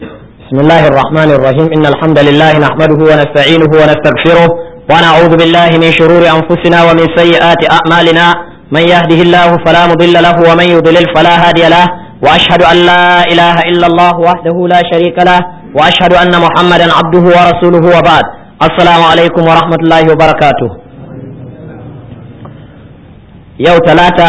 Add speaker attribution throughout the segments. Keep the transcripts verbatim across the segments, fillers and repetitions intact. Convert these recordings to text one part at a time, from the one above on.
Speaker 1: بسم الله الرحمن الرحيم إن الحمد لله نحمده ونستعينه ونستغفره ونعوذ بالله من شرور أنفسنا ومن سيئات أعمالنا من يهده الله فلا مضل له ومن يضلل فلا هادي له وأشهد أن لا إله إلا الله وحده لا شريك له وأشهد أن محمدا عبده ورسوله وبعد السلام عليكم ورحمة الله وبركاته يوم ثلاثة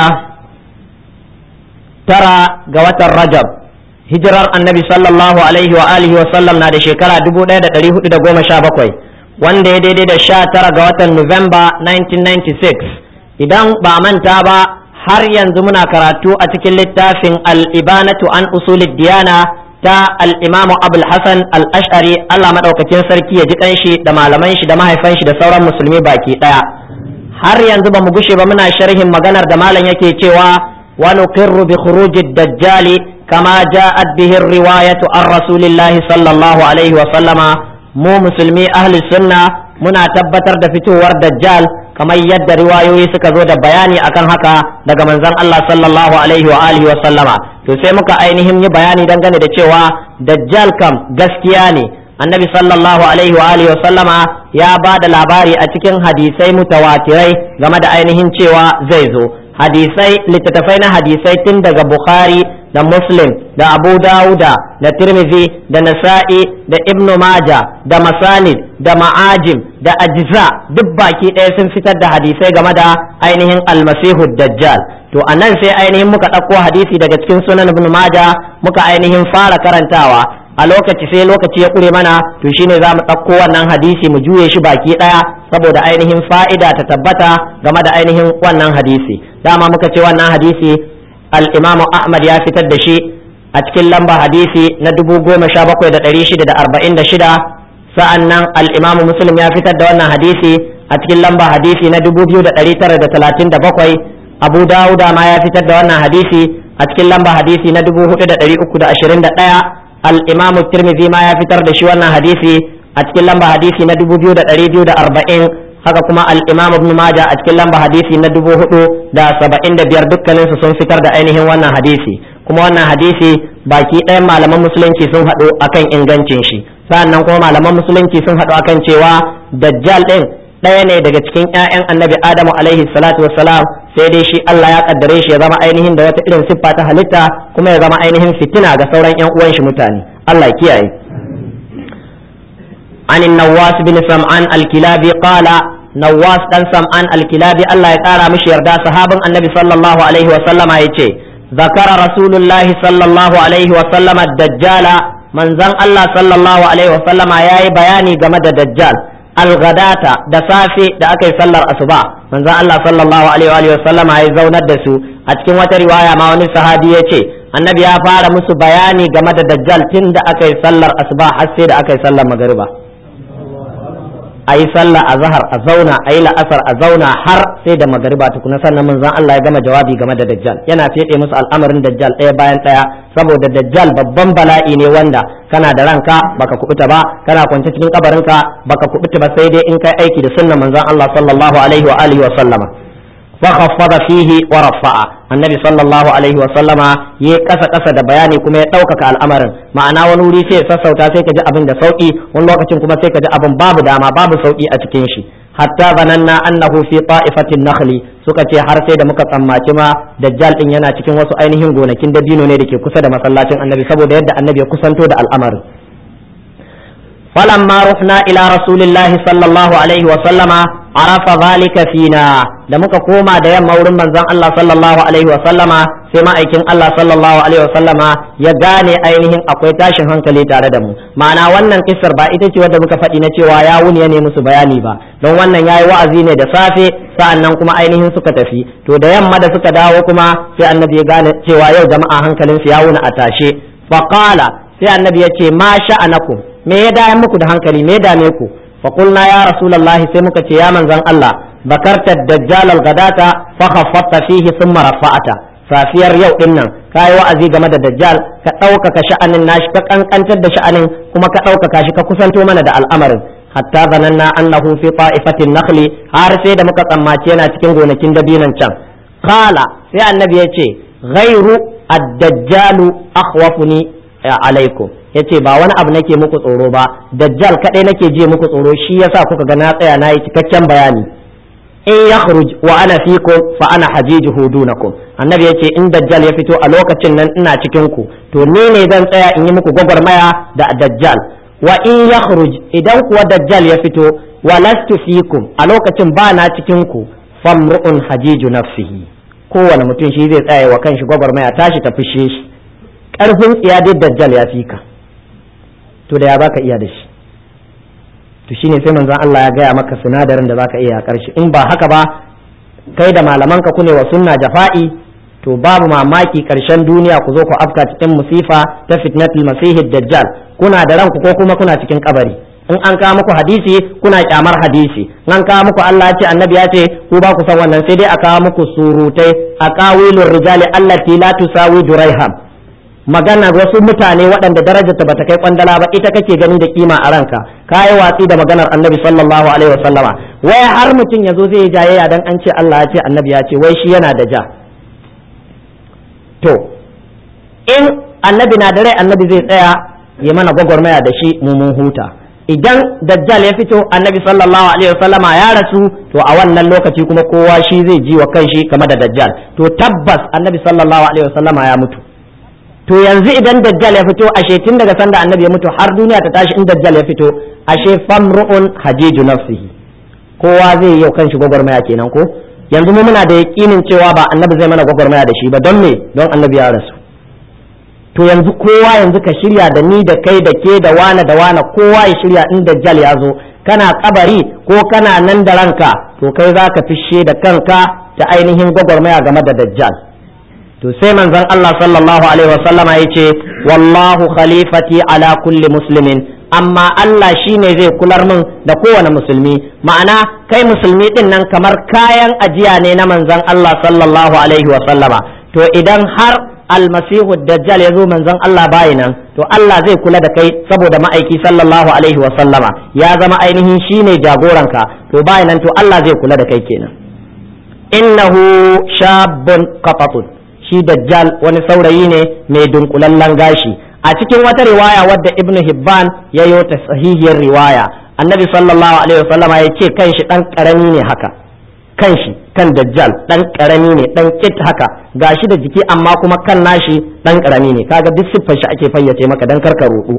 Speaker 1: ترى قوة الرجب hijirar annabi sallallahu alaihi wa alihi wa sallam na da shekara dubu ɗaya da ɗari hudu da goma sha bakwai wanda ya daidai da sha tara ga watan Nuwamba nineteen ninety-six. Idan ba manta ba har yanzu muna karatu a cikin littafin al-ibanatu an usulid diyana ta al-imamu abul hasan al-ash'ari Allah madaukakin sarki ya ji kanshi da malaman shi da mahaifan shi da sauran musulmi baki daya. Har yanzu ba mu gushe ba muna sharhin maganar da malam yake cewa wa nuqirru bi khurujid dajjali كما جاءت به الرواية عن رسول الله صلى الله عليه وسلم مو مسلمي أهل السنة muna tabbatar da fitowar dajjal kamar yadda riwayoyi suka zo da bayani akan haka daga manzon Allah sallallahu alaihi wa alihi wa sallama to sai muka ainihin yi bayani dangane da cewa dajjal kam gaskiya ne annabi sallallahu alaihi wa alihi wa sallama ya ba da labari a cikin hadisai mutawatirai game da ainihin cewa zai zo hadisai littattafai na hadisai tun daga Bukhari da Muslim da Abu Dawuda da Tirmidhi da Nasa'i da Ibn Majah da Masanid da Ma'ajim da Ajza duk baki ɗaya sun fitar da hadisai game da ainihin Almasihu Dajjal to anan sai ainihin muka ɗauko hadisi daga cikin Sunan Ibn Majah muka ainihin fara karantawa a lokaci sai lokaci ya ƙure mana to shine za mu ɗauko wannan hadisi mu juye shi baki ɗaya saboda ainihin fa'ida ta tabbata game da ainihin wannan hadisi dama muka ce wannan hadisi al-Imam Ahmad ya fitar da shi a cikin lamba hadisi na dubu goma sha bakwai da ɗari shida da arba'in da shida sa'annan al-Imam Muslim ya fitar da wannan hadisi a cikin lamba hadisi na dubu biyu da ɗari tara da talatin da bakwai Abu Dawuda ma ya fitar da wannan hadisi a cikin lamba hadisi na dubu hudu da ɗari uku da ashirin da ɗaya al-Imam Tirmidhi ma ya fitar da shi wannan hadisi a cikin lamba hadisi na dubu biyu da ɗari biyu da arba'in haka kuma al-Imam Ibn Majah a cikin lamba hadisi na dubu hudu da saba'in da biyar dukkanin su sun fitar da ainihin wannan hadisi kuma wannan hadisi baki ɗayan malaman musulunci sun haɗu akan ingancin shi sa'annan kuma malaman musulunci sun haɗu akan cewa dajjal ɗin ɗaya ne daga cikin ƴaƴan annabi Adamu alaihi salatu wassalam sai dai shi Allah ya kaddare shi ya zama ainihin da wata irin siffa ta halitta kuma ya zama ainihin fitina ga sauran ƴan uwan shi mutane Allah ya kiyaye عن النواس بن سمعان الكلابي قال نواس بن سمعان الكلابي الله يقارى مش يرضى صحاب النبي صلى الله عليه وسلم يتي ذكر رسول الله صلى الله عليه وسلم الدجال من زن الله صلى الله عليه وسلم ياي بياني جمد الدجال الغداة دسافي دا أكي صلى الأصبع من زن الله صلى الله عليه وآله وسلم ياي زون الدسو أتكين وترواية ما وني صحابي يتي النبي يا فار مسو بياني جمد الدجال تند أكي صلى الأصبع حسي دا أكي صلى المغربة a yi sallah a zahar a zauna a yi la'asar a zauna har sai da magariba tukuna sannan manzon Allah ya gama jawabi game da dajjal yana fiye musu al'amarin dajjal ɗaya bayan ɗaya saboda dajjal babban bala'i ne wanda kana da ranka baka kubuta ba kana kwance cikin kabarinka baka kubuta ba sai dai in kai aiki da sunnan manzon Allah sallallahu alaihi wa alihi wa sallama fa khaffada fihi wa rafa'a annabi sallallahu alaihi wa sallama ya kasa kasa da bayani kuma ya ɗaukaka al'amarin ma'ana wani wuri sai sassauta sai ka ji abin da sauki wani lokacin kuma sai ka ji abin babu dama babu sauki a cikin shi hatta zananna annahu fi ta'ifatin nakhli suka ce har sai da muka tsammaci ma dajjal din yana cikin wasu ainihin gonakin dabino ne da ke kusa da masallacin annabi saboda yadda annabi ya kusanto da al'amarin falamma rufna ila rasulillahi sallallahu alaihi wa sallama arafa zalika fina da muka koma da yamma wurin manzon Allah sallallahu alaihi wa sallama sai ma'aikin Allah sallallahu alaihi wa sallama ya gane ainihin akwai tashin hankali tare da mu ma'ana wannan kissar ba ita ce wadda muka faɗi na cewa ya wuni ya nemi musu bayani ba don wannan yayi wa'azi ne da safe sa'annan kuma ainihin suka tafi to da yamma da suka dawo kuma sai annabi ya gane cewa yau jama'a hankalin su ya wuni a tashe faqala sai annabi ya ce ma sha'anakum me ya daya muku da hankali me ya dame ku فقلنا يا رسول الله سيمك يا من زن الله ذكرت الدجال الغداة فخفضت فيه ثم رفعت safiyar yau din nan kai wa'azi game da dajjal ka ɗaukaka sha'anin nashi ka kankantar da sha'anin kuma ka ɗaukaka shi ka kusanto mana da al'amarin hatta zananna annahu fi ta'ifatin nakhli har sai da muka tsammaci yana cikin gonakin dabinan can qala sai annabi yace ghairu ad-dajjalu akhwafuni alaikum yace ba wani abu nake muku tsoro ba, dajjal kadai nake je muku tsoro, shi yasa kuka ga na tsaya na yi cikakken bayani. in yakhruj wa ana fikum fa ana hajijuhu dunakum, annabi yace in dajjal ya fito a lokacin nan ina cikin ku to ni ne zan tsaya in yi muku gwagwarmaya da dajjal. wa in yakhruj, idan kuwa dajjal ya fito wa lastu fikum, a lokacin ba na cikin ku, famru'un hajiju nafsihi, kowane mutum shi zai tsaya wa kanshi gwagwarmaya tashi ta fishe shi. karfin tsiya dai dajjal ya fika, to da ya baka iya da shi. to shine sai manzon Allah ya gaya maka sinadarin da zaka iya yakar shi. In ba haka ba kai da malaman ka kune wa sunna jafa'i, to babu mamaki karshen duniya ku zo ku afka cikin musifa ta fitnatul masihid dajjal, kuna da ranku ko kuma kuna cikin kabari. in an kawo muku hadisi kuna kyamar hadisi, in an kawo muku Allah ya ce annabi ya ce ku ba ku san wannan, sai dai a kawo muku surutai, aqawilur rijali allati la tusawi durayham, magana wasu mutane waɗanda darajarta bata kai kwandala ba, ita kake gani da kima a ranka, kai watsi da maganar annabi sallallahu alaihi wasallama. wai har mutum yazo zai yi jayayya dan an ce Allah ya ce annabi ya ce, wai shi yana da ja. to in annabi na da rai annabi zai tsaya ya mana gwagwarmaya da shi mu mun huta. idan dajjal ya fito annabi sallallahu alaihi wasallama ya rasu, to a wannan lokaci kuma kowa shi zai ji wa kanshi kamar da dajjal. to tabbas annabi sallallahu alaihi wasallama ya mutu. to yanzu idan dajjal ya fito, ashe tun daga sanda annabi ya mutu har duniya ta tashi, in dajjal ya fito ashe famru'un hajiju nafsihi, kowa zai yi kanshi gwagwarmaya kenan ko. yanzu mu muna da yakinin cewa ba annabi zai mana gwagwarmaya da shi ba, don me? don annabi ya rasu. to yanzu kowa yanzu ka shirya, da ni da kai da ke da wane da wane, kowa ya shirya in dajjal ya zo, kana kabari ko kana nan da ranka, to kai za ka fishe da kanka ta ainihin gwagwarmaya game da dajjal. to sai manzon Allah sallallahu alaihi wasallama yace wallahu khalifati ala kulli muslimin, amma Allah shine zai kular min da kowane musulmi. ma'ana kai musulmi din nan kamar kayan ajiya ne na manzon Allah sallallahu alaihi wasallama. to idan har almasihu dajjal ya zo manzon Allah bayi nan, to Allah zai kula da kai saboda ma'aiki sallallahu alaihi wasallama ya zama ainihin shine jagoranka, to bayi nan to Allah zai kula da kai kenan. innahu shabbun qatatun, shi dajjal wani saurayi ne mai dunkulallen gashi. a cikin wata riwaya wadda ibnu hibban ya yi ta sahihiyar riwaya, annabi sallallahu alaihi wasallam ya ce kanshi dan karami ne haka, kanshi kan dajjal dan karami ne, dan kit haka, gashi da jiki amma kuma kan nashi dan karami ne. kaga duk siffar shi ake fayyace maka dan karka rudu.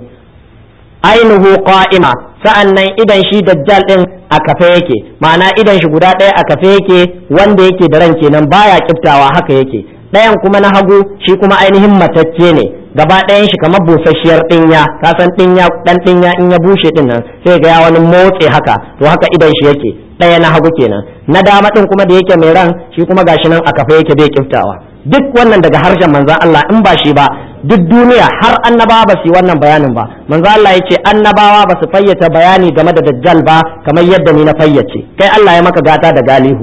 Speaker 1: ainuhu qa'ima, sa'annan idan shi dajjal din a kafe yake, ma'ana idan shi guda ɗaya a kafe yake, wanda yake da ran kenan baya kiftawa, haka yake. ɗayan kuma na hagu shi kuma ainihin matacce ne, gaba ɗayan shi kamar busasshiyar ɗinya, ka san ɗinya ɗan ɗinya in ya bushe ɗin nan sai ga ya wani motsi haka, to haka idan shi yake, ɗaya na hagu kenan. na dama ɗin kuma da yake mai ran shi kuma gashi nan a kafa yake bai kiftawa. duk wannan daga harshen manzon Allah, in ba shi ba duk duniya har annabawa ba su yi wannan bayanin ba. manzon Allah ya ce annabawa ba su fayyace bayani game da dajjal ba kamar yadda ni na fayyace, kai Allah ya maka gata da galihu.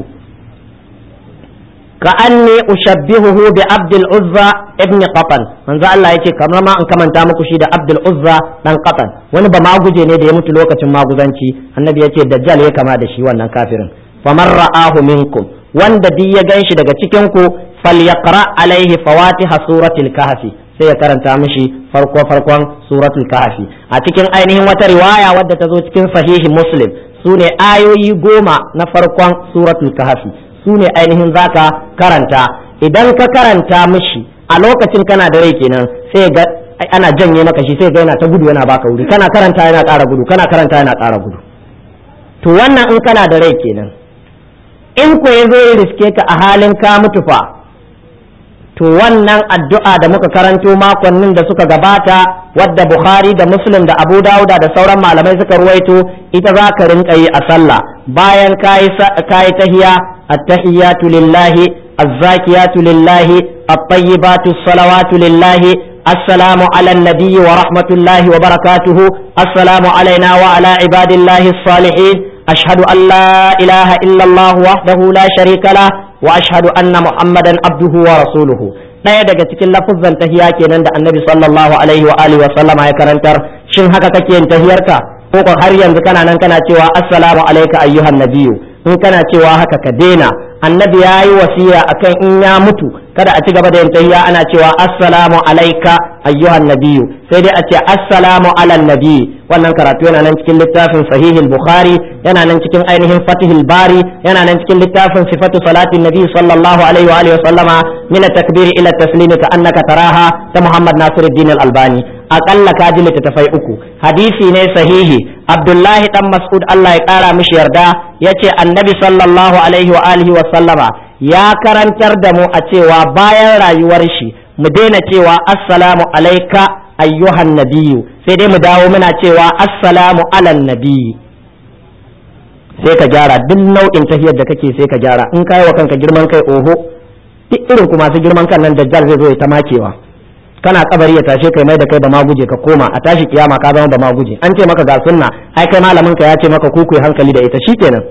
Speaker 1: ka'anni ushabbihuhu bi Abdul Uzza ibn Qatan, manzo Allah yake kamar ma an kamanta muku shi da Abdul Uzza dan Qatan, wani ba maguje ne da ya mutu lokacin maguzanci. annabi yace dajjal ya kama da shi wannan kafirin. faman ra'ahu minkum, wanda duk ya ganshi daga cikin ku, falyaqra alaihi fawatiha suratul kahfi, sai ya karanta mishi farko farkon suratul kahfi. a cikin ainihin wata riwaya wadda ta zo cikin sahihi Muslim, sune ayoyi goma na farkon suratul kahfi, su ne ainihin zaka karanta. idan ka karanta mishi a lokacin kana da rai kenan, sai ga ana janye maka shi, sai ga yana ta gudu yana baka wuri, kana karanta yana ƙara gudu, kana karanta yana ƙara gudu. to wannan in kana da rai kenan. in ko yazo ya riske ka a halin ka mutu fa, to wannan addu'a da muka karanto makonnin da suka gabata, wadda Bukhari da Muslim da Abu Dawuda da sauran malamai suka ruwaito, ita za ka rinka yi a sallah bayan kayi kayi tahiya. التحيات لله الزاكيات لله الطيبات الصلوات لله السلام على النبي ورحمة الله وبركاته السلام علينا وعلى عباد الله الصالحين أشهد أن لا إله إلا الله وحده لا شريك له وأشهد أن محمدا عبده ورسوله. ɗaya daga cikin lafuzan tahiya kenan da annabi sallallahu alaihi wa alihi wa sallama ya karantar. Shin haka kake yin tahiyarka ko har yanzu kana nan kana cewa assalamu alayka ayyuhan nabiyyu, in kana cewa haka ka daina. annabi ya yi wasiya akan in ya mutu kada a ci gaba da yin tahiyya ana cewa assalamu alayka ayyuhan nabiyyu, sai dai a ce assalamu ala nabi. wannan karatu yana nan cikin littafin sahihul bukhari, yana nan cikin ainihin fatihul bari, yana nan cikin littafin sifatu salatin nabi sallallahu alaihi wa alihi wa sallama min at-takbir ila at-taslim ka annaka taraha ta muhammad nasiruddin al-albani. akalla ka ji littattafai uku. hadisi ne sahihi, abdullahi dan mas'ud Allah ya kara mishi yarda yace annabi sallallahu alaihi wa alihi wa sallama ya karantar da mu a cewa bayan rayuwar shi mu daina cewa assalamu alayka ayyuhan nabiyyu, sai dai mu dawo muna cewa assalamu alan nabiyyi. sai ka gyara duk nau'in tahiyar da kake sai ka gyara. in kai wa kanka girman kai oho, duk irin kuma su girman kan nan dajjal zai zo ya ta makewa. kana kabari ya tashe kai mai da kai ba ma guje ka koma a tashi kiyama ka zama ba ma guje. an ce maka ga sunna, ai kai malamin ka ya ce maka ku ku hankali da ita shikenan.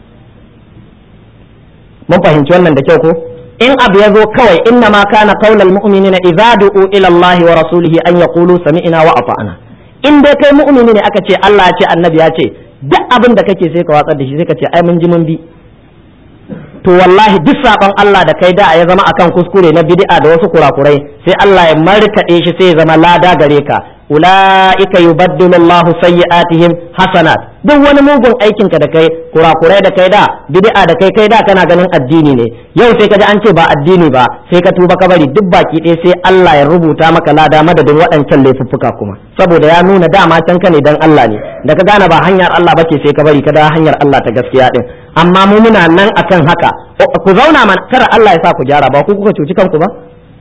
Speaker 1: mun fahimci wannan da kyau ko? in abu ya zo kawai inna ma kana qaulal mu'minina idza du'u ila Allah wa rasulihi an yaqulu sami'na wa ata'na. in dai kai mu'mini ne aka ce Allah ya ce annabi ya ce, duk abin da kake sai ka watsar da shi sai ka ce ai mun ji mun bi. to wallahi duk saban Allah da kai da ya zama akan kuskure na bid'a da wasu kurakurai sai Allah ya markade shi sai ya zama lada gare ka. ulaika yubaddilu Allahu sayyi'atihim hasanat. duk wani mugun aikin ka da kai, kurakurai da kai da, bid'a da kai kai da kana ganin addini ne, yau sai ka ji an ce ba addini ba sai ka tuba ka bari, duk baki ɗaya sai Allah ya rubuta maka lada madadin waɗancan laifuffuka kuma, saboda ya nuna dama can ka ne dan Allah ne, da ka gane ba hanyar Allah bace sai ka bari ka da hanyar Allah ta gaskiya din. amma mu muna nan akan haka. ku zauna man kar Allah ya sa ku gyara, ba ku kuka cuci kanku ba.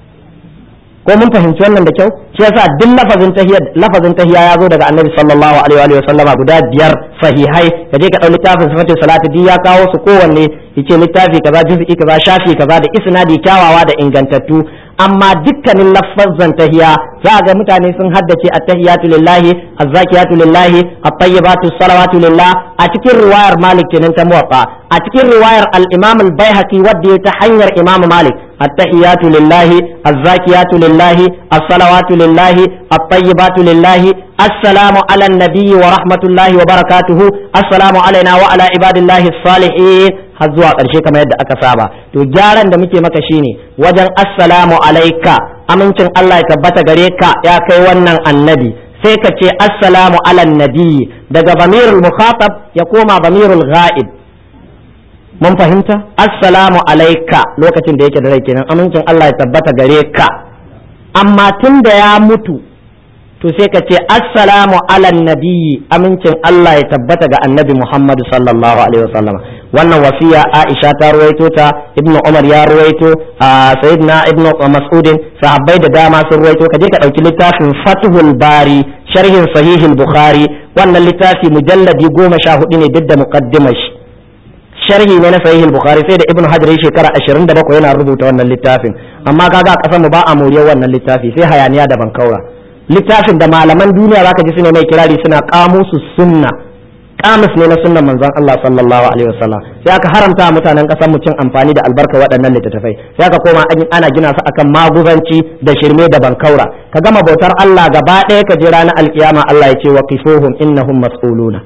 Speaker 1: ko mun fahimci wannan da kyau? shi yasa duk lafazin tahiyya lafazin tahiyya ya zo daga annabi sallallahu alaihi wa sallama guda biyar sahihai. ka je ka dau littafin sifatul salati di ya kawo su kowanne, yace littafi kaza juz'i kaza shafi kaza da isnadi kyawawa da ingantattu. amma dukkanin lafazan tahiyya za ga mutane sun haddace at-tahiyatu lillahi, az-zakiyatu lillahi, at-tayyibatu salawatu lillah a cikin riwayar Malik kenan ta Muwatta. a cikin riwayar al-Imam al-Baihaqi wadda ta hanyar Imam Malik التحيات لله الزاكيات لله الصلوات لله الطيبات لله السلام على النبي ورحمة الله وبركاته السلام علينا وعلى عباد الله الصالحين har zuwa ƙarshe kamar yadda aka saba. to gyaran da muke maka shine wajen assalamu alaika, amincin Allah ya tabbata gare ka ya kai wannan annabi, sai ka ce assalamu ala nabi daga bamirul mukhatab ya koma bamirul ghaib. mun fahimta? assalamu alaika lokacin da yake da rai kenan, amincin Allah ya tabbata gare ka. amma tun da ya mutu to sai ka ce assalamu ala nabiyyi, amincin Allah ya tabbata ga annabi Muhammad sallallahu alaihi wasallam. wannan wasiya Aisha ta ruwaito ta, Ibn Umar ya ruwaito, Sayyidina Ibn Mas'ud, sahabbai da dama sun ruwaito. ka je ka dauki littafin Fathul Bari sharhin Sahihul Bukhari, wannan littafi mujalladi goma sha hudu ne duk da muqaddimar shi. sharhi ne na sahih al-bukhari sai da ibnu hajar shekara ashirin da bakwai yana rubuta wannan littafin. amma kaga a kasan mu ba a moriyar wannan littafi sai hayaniya da bankaura. littafin da malaman duniya zaka ji sune mai kirari suna qamusus sunna, qamus ne na sunnan manzon Allah sallallahu alaihi wasallam. sai aka haramta mutanen kasan mu cin amfani da albarka waɗannan littattafai, sai aka koma ana gina su akan maguzanci da shirme da bankaura. ka gama bautar Allah gaba ɗaya ka je ranar alkiyama Allah ya ce waqifuhum innahum mas'uluna,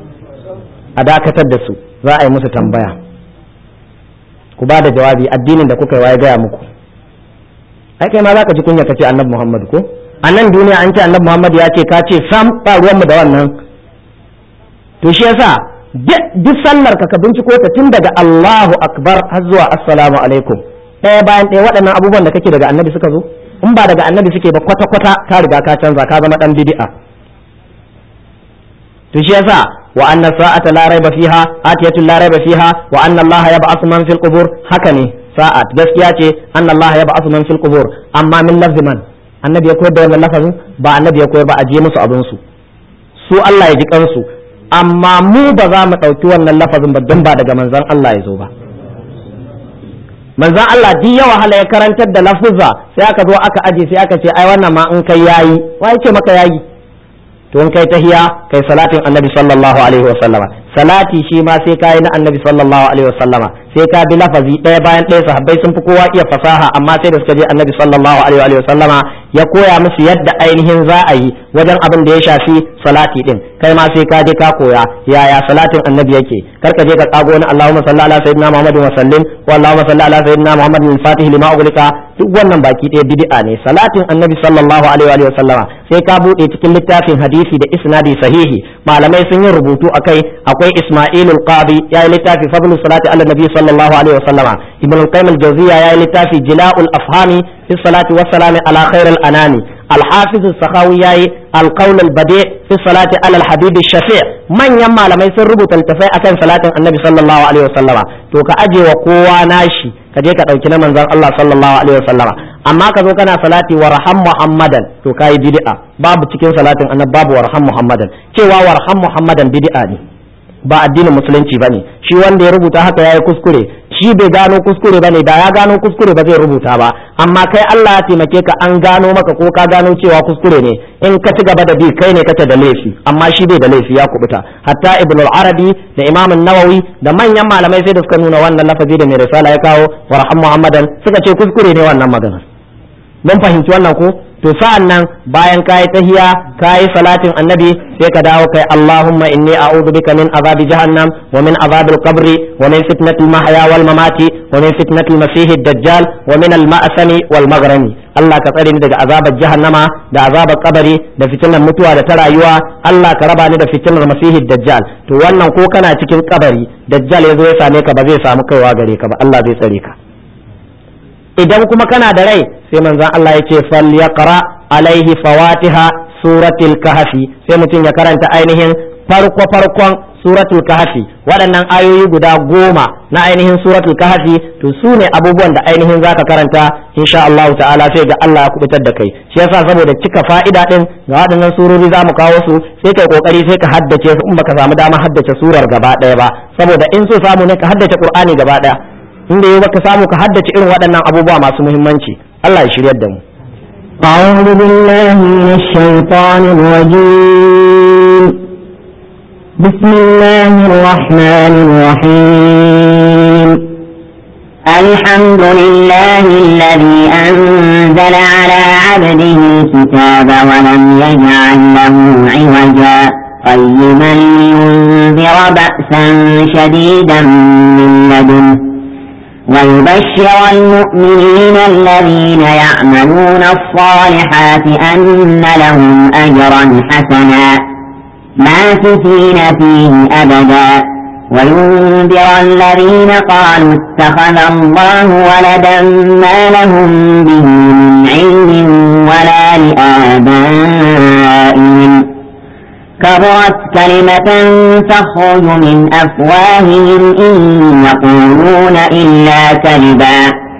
Speaker 1: a dakatar da su za a yi musu tambaya, ku ba da jawabi addinin da kuka yi waye gaya muku. ai kai ma za ka ji kunya ka ce annabi Muhammad ko? a nan duniya an ce annabi Muhammad ya ce ka ce sam ba ruwanmu da wannan. to shi yasa duk sallar ka ka binciko ta tun daga Allahu akbar har zuwa assalamu alaikum, ɗaya bayan ɗaya waɗannan abubuwan da kake daga annabi suka zo. in ba daga annabi suke ba kwata kwata ka riga ka canza ka zama dan bid'a. to shi yasa wa anna sa'ata la raiba fiha atiyatun la raiba fiha wa anna Allah yab'athu man fil qubur, haka ne sa'at gaskiya ce anna Allah yab'athu man fil qubur. amma min lafziman annabi ya koyar da wannan lafazin ba annabi ya koyar ba, a je musu abin su su Allah ya ji kansu. amma mu ba za mu dauki wannan lafazin ba don ba daga manzon Allah ya zo ba. manzon Allah duk ya wahala ya karantar da lafuzza sai aka zo aka aje sai aka ce ai wannan ma in kai yayi, wai ce maka yayi? to in kai tahiya kai salatin annabi sallallahu alaihi wa sallama. salati shi ma sai kai na annabi sallallahu alaihi wa sallama, sai ka bi lafazi ɗaya bayan ɗaya. sahabbai sun fi kowa iya fasaha amma sai da suka je annabi sallallahu alaihi wa sallama ya koya musu yadda ainihin za a yi. wajen abin da ya shafi salati din kai ma sai ka je ka koya yaya salatin annabi yake kar ka je ka kago wani Allahumma salli ala sayyidina Muhammadin wa sallim wa Allahumma salli ala sayyidina Muhammadin al-fatih lima ughliqa duk wannan baki ɗaya bid'a ne salatin annabi sallallahu alaihi wa sallama sai ka bude cikin littafin hadisi da isnadi sahihi malamai sun yi rubutu akai akwai Isma'ilul Qadi yayi littafi fadlu salati ala nabi sallallahu alaihi wa sallama Ibn al-Qayyim al-Jawziyya yayi littafi Jila'ul Afhami fi salati wa salami ala khairil anami al-Hafiz as-Sakhawi yayi al-Qawl al-Badi' fi salati ala al-Habib ash-Shafi' manyan malamai sun rubuta littafai akan salatin annabi sallallahu alaihi wa sallama to ka aje wa kowa nashi ka je ka dauki na manzon Allah sallallahu alaihi wa sallama amma ka zo kana salati warham Muhammadan to kai bid'a babu cikin salatin annabi babu warham Muhammadan cewa warham Muhammadan bid'a ne ba addinin musulunci bane shi wanda ya rubuta haka yayi kuskure shi bai gano kuskure bane da ya gano kuskure ba zai rubuta ba amma kai Allah ya taimake ka an gano maka ko ka gano cewa kuskure ne in ka ci gaba da bi kai ne kace da laifi amma shi bai da laifi ya kubuta hatta Ibn al-Arabi da Imam an-Nawawi da manyan malamai sai da suka nuna wannan lafazi da mai risala ya kawo warham Muhammadan suka ce kuskure ne wannan magana mun fahimci wannan ko to sa'an nan bayan kayi tahiya kayi salatin annabi sai ka dawo kai Allahumma inni a'udhu bika min azabi jahannam wa min azabil qabri wa min fitnatil mahya wal mamati wa min fitnatil masiihid dajjal wa min al ma'sami wal maghrami Allah ka tsare ni daga azabar jahannama da azabar kabari da fitinar mutuwa da ta rayuwa Allah ka raba ni da fitinar masiihid dajjal to wannan ko kana cikin kabari dajjal yazo ya same ka ba zai samu kaiwa gare ka ba Allah zai tsare ka idan kuma kana da rai sai manzon Allah ya ce fal yaqra alaihi fawatiha suratul kahfi sai mutum ya karanta ainihin farko farkon suratul kahfi waɗannan ayoyi guda goma na ainihin suratul kahfi to su ne abubuwan da ainihin zaka karanta insha Allah ta'ala sai ga Allah ya kubutar da kai shi yasa saboda cika fa'ida din ga waɗannan surori zamu kawo su sai kai kokari sai ka haddace su in baka samu dama haddace surar gaba ɗaya ba saboda in so samu ne ka haddace Qur'ani gaba ɗaya inda yau baka samu ka haddace irin waɗannan abubuwa masu muhimmanci Allah ya shiryar da mu
Speaker 2: أعوذ بالله من الشيطان الرجيم بسم الله الرحمن الرحيم الحمد لله الذي أنزل على عبده الكتاب ولم يجعل له عوجا قيما لينذر بأسا شديدا من لدنه ويبشر المؤمنين الذين يعملون الصالحات أن لهم أجرا حسنا ماكثين فيه أبدا وينذر الذين قالوا اتخذ الله ولدا ما لهم به من علم ولا لآبائهم كبرت كلمة تخرج من أفواههم إن يقولون إلا كذبا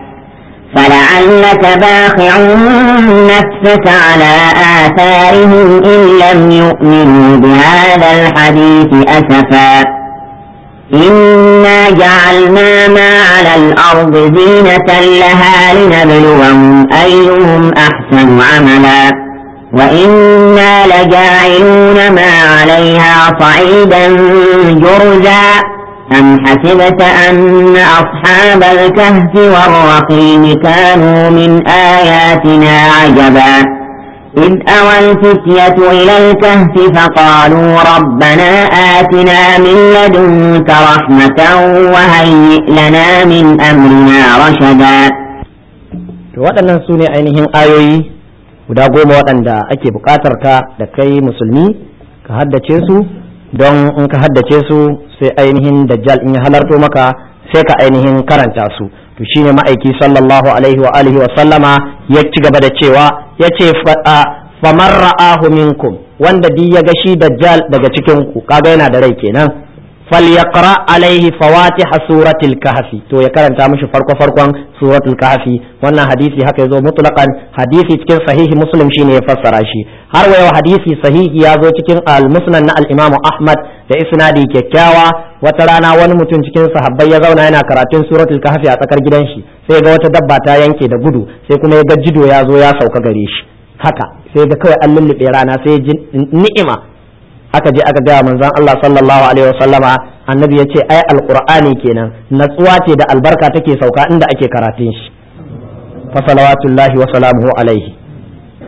Speaker 2: فلعلك باخع نفسك على آثارهم إن لم يؤمنوا بهذا الحديث أسفا إنا جعلنا ما على الأرض زينة لها لنبلوهم أيهم أحسن عملا وإنا لجاعلون ما عليها صعيدا جرزا أم حسبت أن أصحاب الكهف والرقيم كانوا من آياتنا عجبا إذ أوى الفتية إلى الكهف فقالوا ربنا آتنا من لدنك رحمة وهيئ لنا من أمرنا رشدا.
Speaker 1: waɗannan su ne ainihin ayoyi guda goma waɗanda ake buƙatar ka da kai musulmi ka haddace su don in ka haddace su sai ainihin dajjal in ya halarto maka sai ka ainihin karanta su to shine ma'aiki sallallahu alaihi wa alihi wa sallama ya ci gaba da cewa yace faman ra'ahu minkum wanda di ya ga shi dajjal daga cikin ku kaga yana da rai kenan falyaqra alaihi fawatiha suratul kahfi to ya karanta mishi farko farkon suratul kahfi wannan hadisi haka yazo mutlaqan hadisi cikin sahihi muslim shine ya fassara shi har wayo hadisi sahihi yazo cikin al-musnad na al-imam ahmad da isnadi kyakkyawa wata rana wani mutum cikin sahabbai ya zauna yana karatun suratul kahfi a tsakar gidan shi sai ga wata dabba ta yanke da gudu sai kuma ya ga jido ya zo ya sauka gare shi haka sai ga kawai an lullube rana sai ji ni'ima aka je aka gaya manzon Allah sallallahu alaihi wasallama annabi ya ce ai alqur'ani kenan natsuwa ce da albarka take sauka inda ake karatun shi fa salawatullahi wa salamuhu alaihi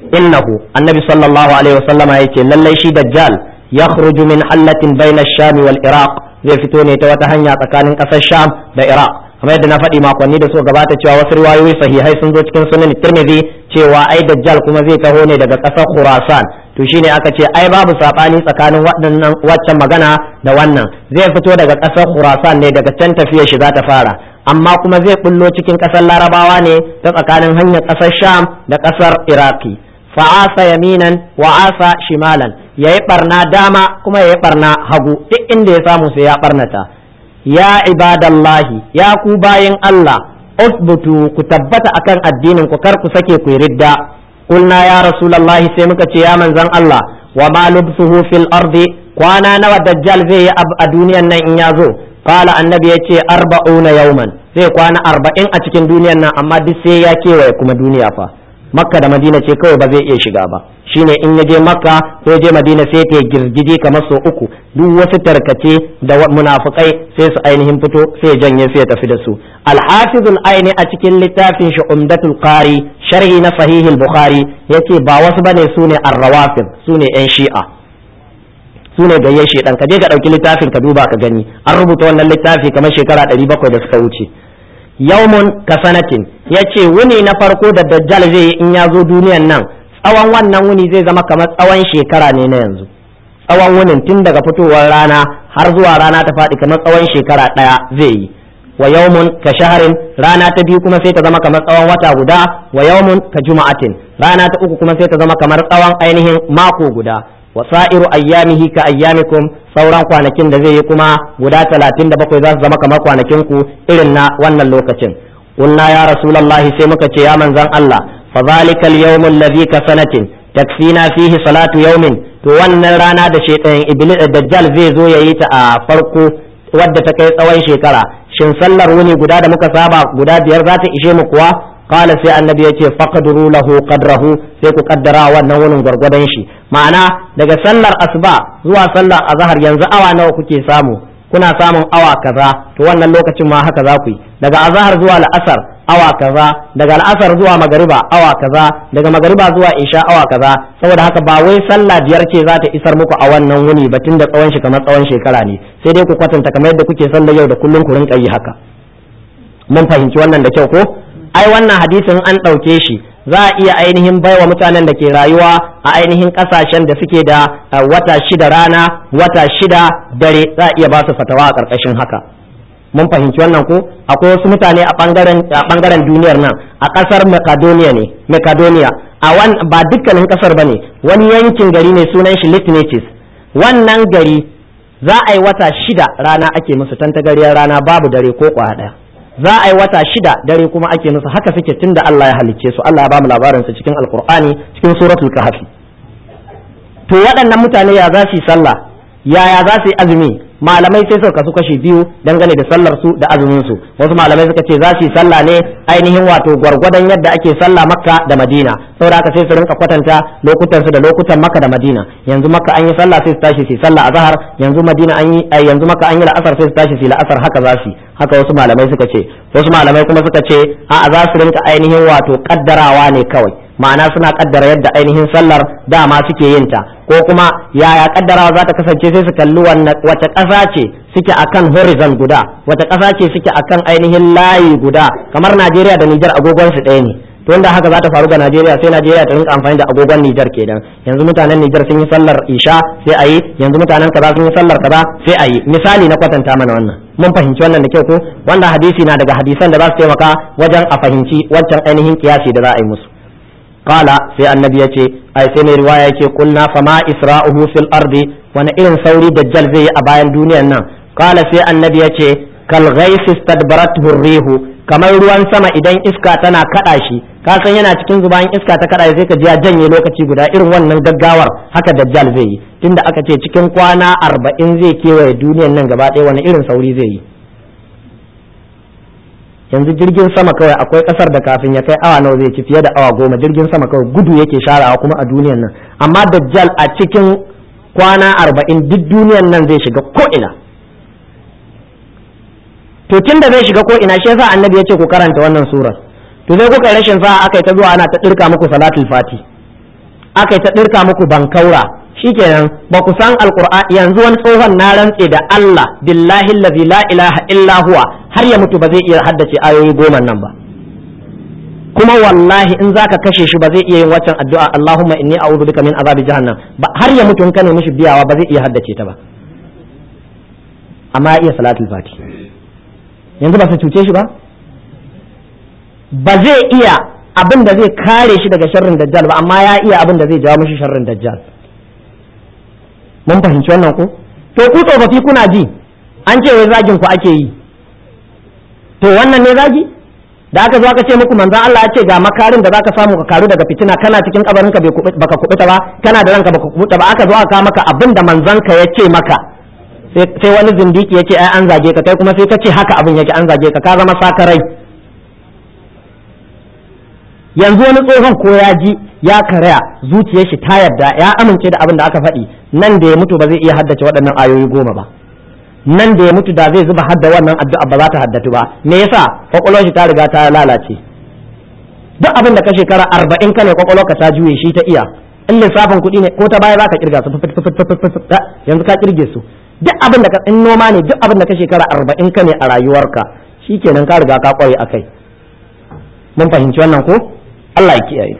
Speaker 1: innahu annabi sallallahu alaihi wasallama yace lallai shi dajjal yakhruju min hallatin bayna ash-sham wal iraq zai fito ne ta wata hanya tsakanin kasar sham da iraq kamar yadda na faɗi makonni da suka gabata cewa wasu riwayoyi sahihai sun zo cikin sunan tirmidhi cewa ai dajjal kuma zai taho ne daga kasar khurasan to shine aka ce ai babu sabani tsakanin waɗannan waccan magana da wannan zai fito daga kasar khurasan ne daga can tafiya shiga ta fara amma kuma zai bullo cikin kasar larabawa ne ta tsakanin hanyar kasar sham da kasar iraki fa'asa yaminan wa asa shimalan yayi barna dama kuma yayi barna hagu duk inda ya samu sai ya barnata ya ibadallahi ya ku bayin Allah usbutu ku tabbata akan addinin ku kar ku sake ku ridda qulna ya rasulullahi sai muka ce ya manzon Allah wa ma lubsuhu fil ardi kwana nawa dajjal zai yi a duniyan nan in ya zo qala annabi yace arba'una yawman zai kwana arba'in a cikin duniyan nan amma duk sai ya kewaye kuma duniya fa makka da madina ce kawai ba zai iya shiga ba shine in ya je makka ko je madina sai ta girgije kamar so uku duk wasu tarkace da munafikai sai su ainihin fito sai janye sai ya tafi da su al-hafizul aini a cikin littafin shi umdatul qari sharhi na sahihul bukhari yace ba wasu bane sune ar-rawafid sune yan shi'a sune gayyen shedan ka je ka dauki littafin ka duba ka gani an rubuta wannan littafi kamar shekara ɗari bakwai da suka wuce yawmun kasanatin yace wuni na farko da dajjal zai yi in ya zo duniyan nan tsawon wannan wuni zai zama kamar tsawon shekara ne na yanzu tsawon wunin tun daga fitowar rana har zuwa rana ta faɗi kamar tsawon shekara ɗaya zai yi wa yawmun ka shaharin rana ta biyu kuma sai ta zama kamar tsawon wata guda wa yawmun ka juma'atin rana ta uku kuma sai ta zama kamar tsawon ainihin mako guda wa sa'iru ayyamihi ka ayyamikum sauran kwanakin da zai yi kuma guda talatin da bakwai za su zama kamar kwanakin ku irin na wannan lokacin qulna ya rasulullahi sai muka ce ya manzon Allah fa zalika al-yawm alladhi ka sanatin takfina fihi salatu yawmin to wannan rana da shaytan iblis dajjal zai zo yayi ta a farko wadda ta kai tsawon shekara shin sallar wuni guda da muka saba guda biyar za ta ishe mu kuwa qala sai annabi yace faqduru lahu qadrahu sai ku kaddara wannan wurin gwargwadon shi ma'ana daga sallar asuba zuwa sallar azhar yanzu awa nawa kuke samu kuna samun awa kaza to wannan lokacin ma haka za ku yi daga azhar zuwa la'asar awa kaza daga al'asar zuwa magariba awa kaza daga magariba zuwa isha awa kaza saboda haka ba wai sallah biyar ce za ta isar muku a wannan wuni batun da tsawon shi kamar tsawon shekara ne sai dai ku kwatanta kamar yadda kuke sallar yau da kullun ku rinka yi haka mun fahimci wannan da kyau ko ai wannan hadisin an ɗauke shi za a iya ainihin baiwa mutanen da ke rayuwa a ainihin ƙasashen da suke da wata shida rana wata shida dare za a iya ba su fatawa a ƙarƙashin haka mun fahimci wannan ko akwai wasu mutane a ɓangaren a ɓangaren duniyar nan a ƙasar Macedonia ne Macedonia a wan ba dukkanin ƙasar bane wani yankin gari ne sunan shi Litnetis wannan gari za a yi wata shida rana ake musu tantagariyar rana babu dare ko kwa ɗaya za a yi wata shida dare kuma ake musu haka suke tun da Allah ya halicce su Allah ya bamu labarin su cikin alkur'ani cikin suratul kahfi to waɗannan mutane ya za su yi sallah yaya za su yi azumi malamai sai suka kasu kashi biyu dangane da sallar su da azumin su wasu malamai suka ce za su yi sallah ne ainihin wato gwargwadon yadda ake sallah makka da madina saboda haka sai su rinka kwatanta lokutan su da lokutan makka da madina yanzu makka an yi sallah sai su tashi su yi sallah azhar yanzu madina an yi yanzu makka an yi la'asar sai su tashi su yi la'asar haka za su haka wasu malamai suka ce wasu malamai kuma suka ce a'a za su rinka ainihin wato kaddarawa ne kawai ma'ana suna kaddara yadda ainihin sallar dama suke yin ta ko kuma yaya kaddarawa za ta kasance sai su kalli wace ƙasa ce suke akan horizon guda wace ƙasa ce suke akan ainihin layi guda kamar Najeriya da Nijar agogon su ɗaya ne to wanda haka za ta faru ga Najeriya sai Najeriya ta rinka amfani da agogon Nijar kenan yanzu mutanen Nijar sun yi sallar isha sai ayi yanzu mutanen kaza sun yi sallar kaza sai ayi misali na kwatanta mana wannan mun fahimci wannan da kyau ko wanda hadisi na daga hadisan da za su taimaka wajen a fahimci wancan ainihin kiyasi da za a yi musu qala sai annabi yace ai sai ne riwaya yake kulna fama isra'uhu fil ardi wani irin sauri dajjal zai yi a bayan duniyar nan qala sai annabi yace kal ghais istadbarathu rihu kamar ruwan sama idan iska tana kada shi ka san yana cikin zubayin iska ta kada sai ka ji ya janye lokaci guda irin wannan gaggawar haka dajjal zai yi tunda aka ce cikin kwana arba'in zai kewaye duniyar nan gaba ɗaya wani irin sauri zai yi yanzu jirgin sama kawai akwai kasar da kafin ya kai awa nawa zai ci fiye da awa goma jirgin sama kawai gudu yake sharawa kuma a duniyar nan amma dajjal a cikin kwana arba'in duk duniyar nan zai shiga ko ina to tun da zai shiga ko ina shi yasa annabi ya ce ku karanta wannan surar to sai kuka rashin sa'a aka yi ta zuwa ana ta dirka muku salatul fati aka yi ta dirka muku bankaura shikenan ba ku san alqur'ani yanzu wani tsohon na rantse da Allah billahi allazi la ilaha illa huwa har ya mutu ba zai iya haddace ayoyi goma nan ba kuma wallahi in zaka kashe shi ba zai iya yin waccan addu'a Allahumma inni a'udhu bika min azabi jahannam ba har ya mutu in ka nemi shi biyawa ba zai iya haddace ta ba amma ya iya salatul fati yanzu ba su cuce shi ba ba zai iya abin da zai kare shi daga sharrin dajjal ba amma ya iya abin da zai jawo mishi sharrin dajjal mun fahimci wannan ko to ku tsofaffi kuna ji an ce wai zagin ku ake yi to wannan ne zagi da aka zo aka ce muku manzon Allah ya ce ga makarin da zaka samu ka karu daga fitina kana cikin kabarin ka baka kubuta ba kana da ranka baka kubuta ba aka zo aka maka abin da manzon ka ya ce maka sai wani zindiki yake ai an zage ka kai kuma sai ka ce haka abin yake an zage ka ka zama sakarai yanzu wani tsohon ko ya ji ya karaya zuciyar shi ta yarda ya amince da abin da aka faɗi nan da ya mutu ba zai iya haddace waɗannan ayoyi goma ba nan da ya mutu da zai zuba hadda wannan addu'a ba za ta haddatu ba me yasa kwakwalwar shi ta riga ta lalace duk abin da ka shekara arba'in ka ne kwakwalwar ka ta juye shi ta iya in lissafin kuɗi ne ko ta baya za ka kirga su yanzu ka kirge su duk abin da ka in noma ne duk abin da ka shekara arba'in ka ne a rayuwarka shikenan ka riga ka kware akai mun fahimci wannan ko Allah ya kiyaye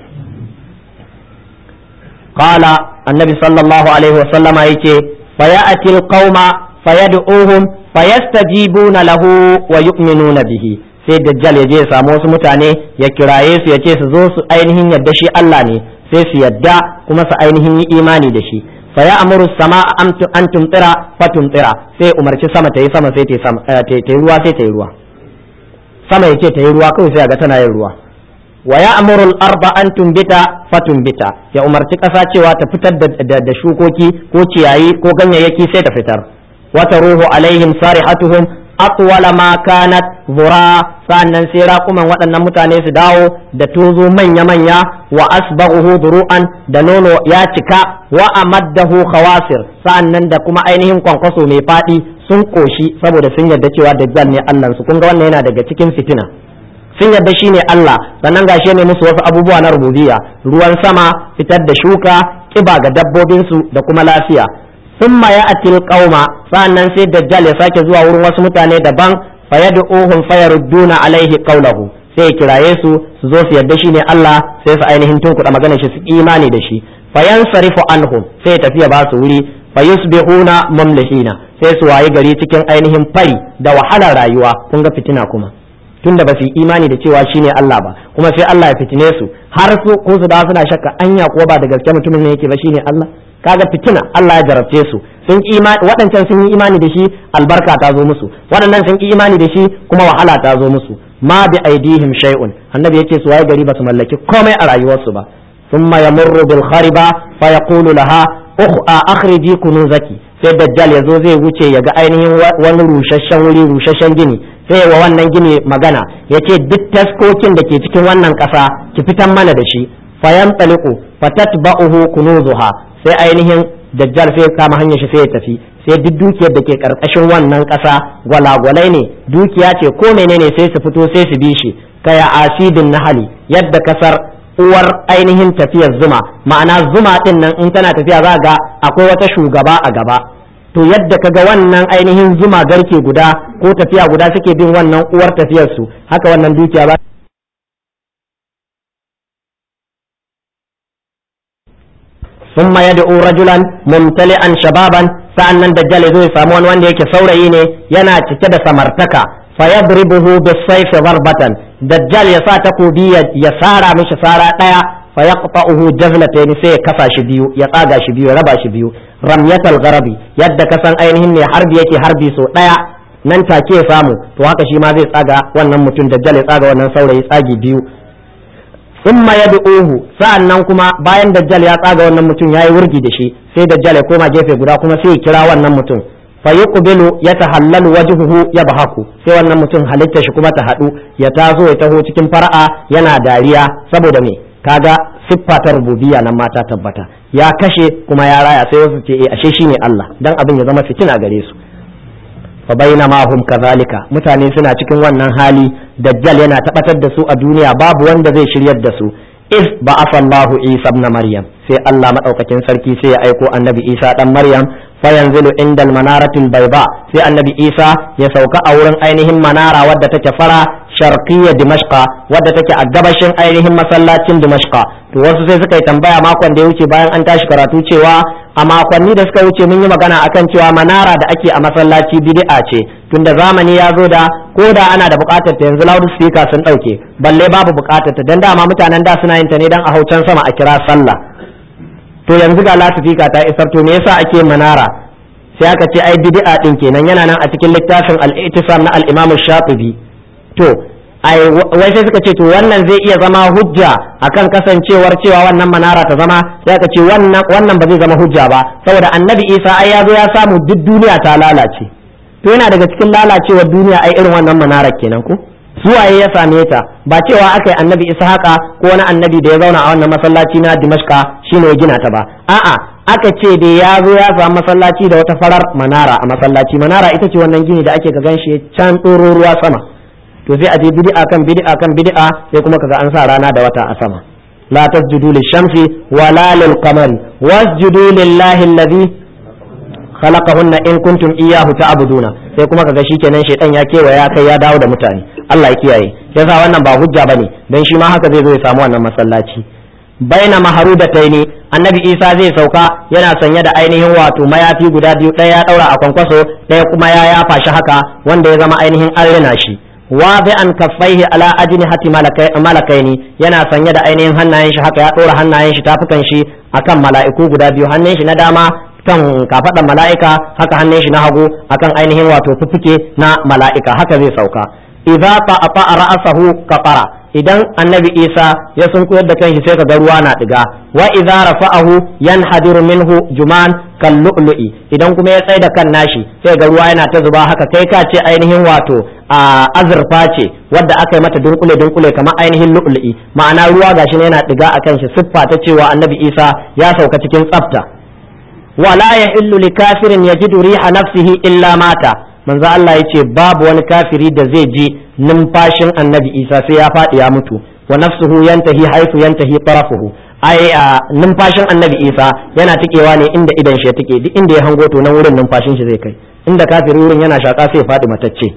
Speaker 1: qala annabi sallallahu alaihi wa sallama yace fayati alqauma fayad'uhum fayastajibuna lahu wa yu'minuna bihi sai dajjal ya je ya samu wasu mutane ya kiraye su ya ce su zo su ainihin yadda shi Allah ne sai su yadda kuma su ainihin yi imani da shi fa ya amuru sama an tumtira fa tumtira sai umarci sama ta yi sama sai ta yi ruwa sai ta yi ruwa sama ya ce ta yi ruwa kawai sai ga tana yin ruwa wa ya amuru al-arba an tumbita fa tumbita ya umarci kasa cewa ta fitar da shukoki ko ciyayi ko ganyayyaki sai ta fitar wa taruhu alaihim sarihatuhum atwala ma kanat zura sannan sai raƙuman waɗannan mutane su dawo da tozo manya-manya wa asbaghuhu duru'an da nono ya cika wa amaddahu khawasir sannan da kuma ainihin kwankwaso mai faɗi sun koshi saboda sun yarda cewa dajjal ne Allah su kun ga wannan yana daga cikin fitina sun yarda shi ne Allah sannan gashi ne musu wasu abubuwa na rububiyya ruwan sama fitar da shuka kiba ga dabbobinsu da kuma lafiya ثم يأتي القوم فأنن سيد الدجال يساك زوا ورن wasu mutane daban fayad'uhum fayarudduna alaihi qawluhu sai kiraye su su zo su yadda shi ne Allah sai su ainihin tunkuɗa magana shi su imani da shi fayansarifu anhum sai tafiya ba su wuri fayusbihuna mumlihina sai su wayi gari cikin ainihin fari da wahalar rayuwa kun ga fitina kuma tunda ba su yi imani da cewa shine Allah ba kuma sai Allah ya fitine su har su ko su da suna shakka anya ko ba da gaske mutumin ne yake ba shine Allah kaga fitina Allah ya jarabce su sun ki imani waɗancan sun yi imani da shi albarka ta zo musu waɗannan sun ki imani da shi kuma wahala ta zo musu ma bi aidihim shay'un annabi yake su waye gari ba su mallaki komai a rayuwarsu ba thumma yamurru bil khariba fa yaqulu laha akhriji kunuzaki sai dajjal yazo zai wuce ya ga ainihin wani rushashen wuri rushashen gini sai wa wannan gini magana yace duk taskokin da ke cikin wannan ƙasa ki fitan mana da shi fayantaliqu fatatba'uhu kunuzuha sai ainihin dajjal sai kama hanyar shi sai ya tafi sai duk dukiyar da ke karkashin wannan ƙasa gwalagwalai ne dukiya ce ko menene sai su fito sai su bi shi kaya asidin nahali yadda kasar uwar ainihin tafiyar zuma ma'ana zuma din nan in tana tafiya za ga akwai wata shugaba a gaba to yadda kaga wannan ainihin zuma garke guda ko tafiya guda suke bin wannan uwar tafiyar su haka wannan dukiya ba ثم يدعو رجلا ممتلئا شبابا sa'annan dajjal zai samu wani wanda yake saurayi ne yana cike da samartaka fayadribuhu bisayfi darbatan dajjal ya sa takobi ya sara mishi sara daya fayaqta'uhu jazlatayn sai ya kasa shi biyu ya tsaga shi biyu ya raba shi biyu ramyatal gharabi yadda ka san ainihin ne harbi yake harbi so daya nan take ya samu to haka shi ma zai tsaga wannan mutum dajjal ya tsaga wannan saurayi tsagi biyu thumma yad'uhu sa'annan kuma bayan dajjal ya tsaga wannan mutum yayi wurgi da shi sai dajjal ya koma gefe guda kuma sai ya kira wannan mutum fa yuqbilu yatahallalu wajhuhu yabhaku sai wannan mutum halitta shi kuma ta hadu ya tazo ya taho cikin fara'a yana dariya saboda me kaga siffa ta rububiyya nan mata tabbata ya kashe kuma ya raya sai wasu ce eh ashe shine Allah dan abin ya zama fitina gare su fa bainama hum kadhalika mutane suna cikin wannan hali dajjal yana tabbatar da su a duniya babu wanda zai shiryar da su if ba'atha Allahu Isa ibn Maryam sai Allah madaukakin sarki sai ya aiko annabi Isa dan Maryam fayanzilu indal manaratil bayda sai annabi Isa ya sauka a wurin ainihin manara wadda take fara sharqiyya dimashqa wadda take a gabashin ainihin masallacin dimashqa to wasu sai suka yi tambaya makon da ya wuce bayan an tashi karatu cewa a makonni da suka wuce mun yi magana akan cewa manara da ake a masallaci bid'a ce tunda zamani ya zo da ko da ana da bukatar ta yanzu loud speaker sun dauke balle babu bukatar ta dan dama mutanen da suna yin ta ne dan a haucan sama a kira sallah to yanzu ga lasifika ta isar to me yasa ake manara sai aka ce ai bid'a din kenan yana nan a cikin littafin al-i'tisam na al-Imam Shatibi to ai wai sai suka ce to wannan zai iya zama hujja akan kasancewar cewa wannan manara ta zama sai aka ce wannan wannan ba zai zama hujja ba saboda annabi Isa ai ya zo ya samu duk duniya ta lalace to yana daga cikin lalacewar duniya ai irin wannan manara kenan ko suwaye ya same ta ba cewa aka yi annabi Ishaqa ko wani annabi da ya zauna a wannan masallaci na Dimashqa shine ya gina ta ba a'a aka ce da ya zo ya samu masallaci da wata farar manara a masallaci manara ita ce wannan gini da ake ga ganshi can tsoro ruwa sama to sai a je bid'a kan bid'a kan bid'a sai kuma kaga an sa rana da wata a sama la tasjudu lish-shamsi wala lil-qamari wasjudu lillahi alladhi khalaqahunna in kuntum iyyahu ta'buduna sai kuma kaga shikenan shedan ya kewa ya kai ya dawo da mutane Allah ya kiyaye yasa wannan ba hujja bane dan shi ma haka zai zo ya samu wannan masallaci baina maharudataini annabi Isa zai sauka yana sanye da ainihin wato mayafi guda biyu ɗaya ya daura a kwankwaso ɗaya kuma ya yafa shi haka wanda ya zama ainihin an rina shi wadi'an kaffaihi ala ajnihati malakaini yana sanye da ainihin hannayen shi haka ya dora hannayen shi tafukan shi akan mala'iku guda biyu hannun shi na dama kan kafadan mala'ika haka hannun shi na hagu akan ainihin wato fuffuke na mala'ika haka zai sauka idza ta'ata ra'sahu qatara idan annabi Isa ya sunkuyar da kanshi sai kaga ruwa na diga wa idza rafa'ahu yanhadiru minhu juman kal lu'lu'i idan kuma ya tsaida kan nashi sai ga ruwa yana ta zuba haka kai ka ce ainihin wato a azurfa ce wadda aka yi mata dunkule dunkule kamar ainihin lu'lu'i ma'ana ruwa gashi ne yana diga akan shi siffa ta cewa annabi Isa ya sauka cikin tsafta wala yahillu likafirin yajidu riha nafsihi illa mata manzo Allah yace babu wani kafiri da zai ji numfashin annabi Isa sai ya faɗi ya mutu wa nafsuhu yantahi haythu yantahi tarafuhu ai numfashin annabi Isa yana tikewa ne inda idan shi ya tike duk inda ya hango to nan wurin numfashin shi zai kai inda kafiri wurin yana shaka sai ya faɗi matacce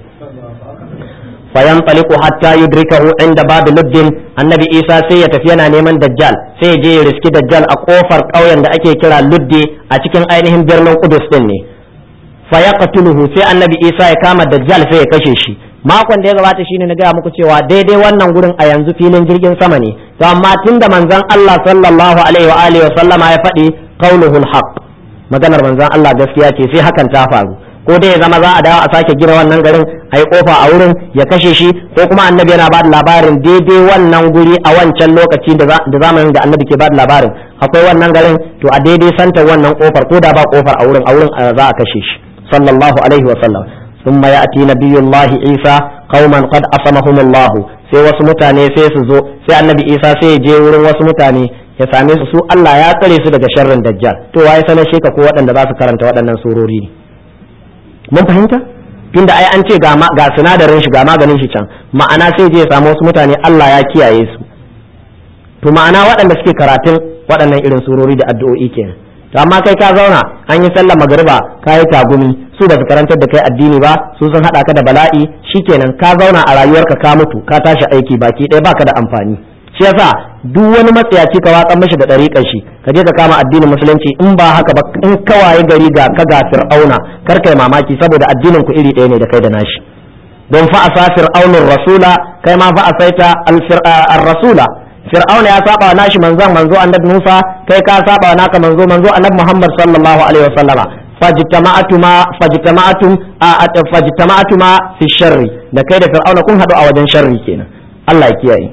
Speaker 1: fayanṭaliqu hatta yudrikahu inda babu luddin annabi Isa sai ya tafi yana neman dajjal sai ya je ya riski dajjal a kofar ƙauyen da ake kira luddi a cikin ainihin birnin Qudus din ne fayaqtuluhu sai annabi Isa ya kama dajjal sai ya kashe shi makon da ya gabata shine na gaya muku cewa daidai wannan gurin a yanzu filin jirgin sama ne to amma tunda manzon Allah sallallahu alaihi wa alihi wa sallama ya faɗi qauluhul haqq maganar manzon Allah gaskiya ce sai hakan ta faru ko dai ya zama za a dawo a sake gina wannan garin a yi kofa a wurin ya kashe shi ko kuma annabi yana ba da labarin daidai wannan guri a wancan lokaci da zamanin da annabi ke ba da labarin akwai wannan garin to a daidai santar wannan kofar ko da ba kofar a wurin a wurin za a kashe shi sallallahu alaihi wa sallam ثم يأتي نبي الله عيسى قوما قد أصمهم الله sai wasu mutane sai su zo sai annabi Isa sai ya je wurin wasu mutane ya same su su Allah ya tsare su daga sharrin dajjal to waye sanar shi ka ko waɗanda za su karanta waɗannan surori ne mun fahimta tunda ai an ce ga ga sinadarin shi ga maganin shi can ma'ana sai je ya samu wasu mutane Allah ya kiyaye su to ma'ana waɗanda suke karatun waɗannan irin surori da addu'o'i kenan to amma kai ka zauna an yi sallar magariba ka yi tagumi su ba su karantar da kai addini ba su sun hada ka da bala'i shikenan ka zauna a rayuwarka ka mutu ka tashi aiki baki ɗaya baka da amfani shi yasa duk wani matsayaci ka watsan mishi da ɗariƙar shi ka je ka kama addinin musulunci in ba haka ba in kawaye gari ga ka ga fir'auna kar kai mamaki saboda addinin ku iri ɗaya ne da kai da nashi don fa asa fir'aunur rasula kai ma fa asaita ar-rasula fir'auna ya saba wa nashi manzon manzo annabi Musa kai ka saba wa naka manzo manzo annabi Muhammad sallallahu alaihi wasallama fajtama'atuma fajtama'atum fajtama'atuma fi sharri da kai da fir'auna kun hadu a wajen sharri kenan Allah ya kiyaye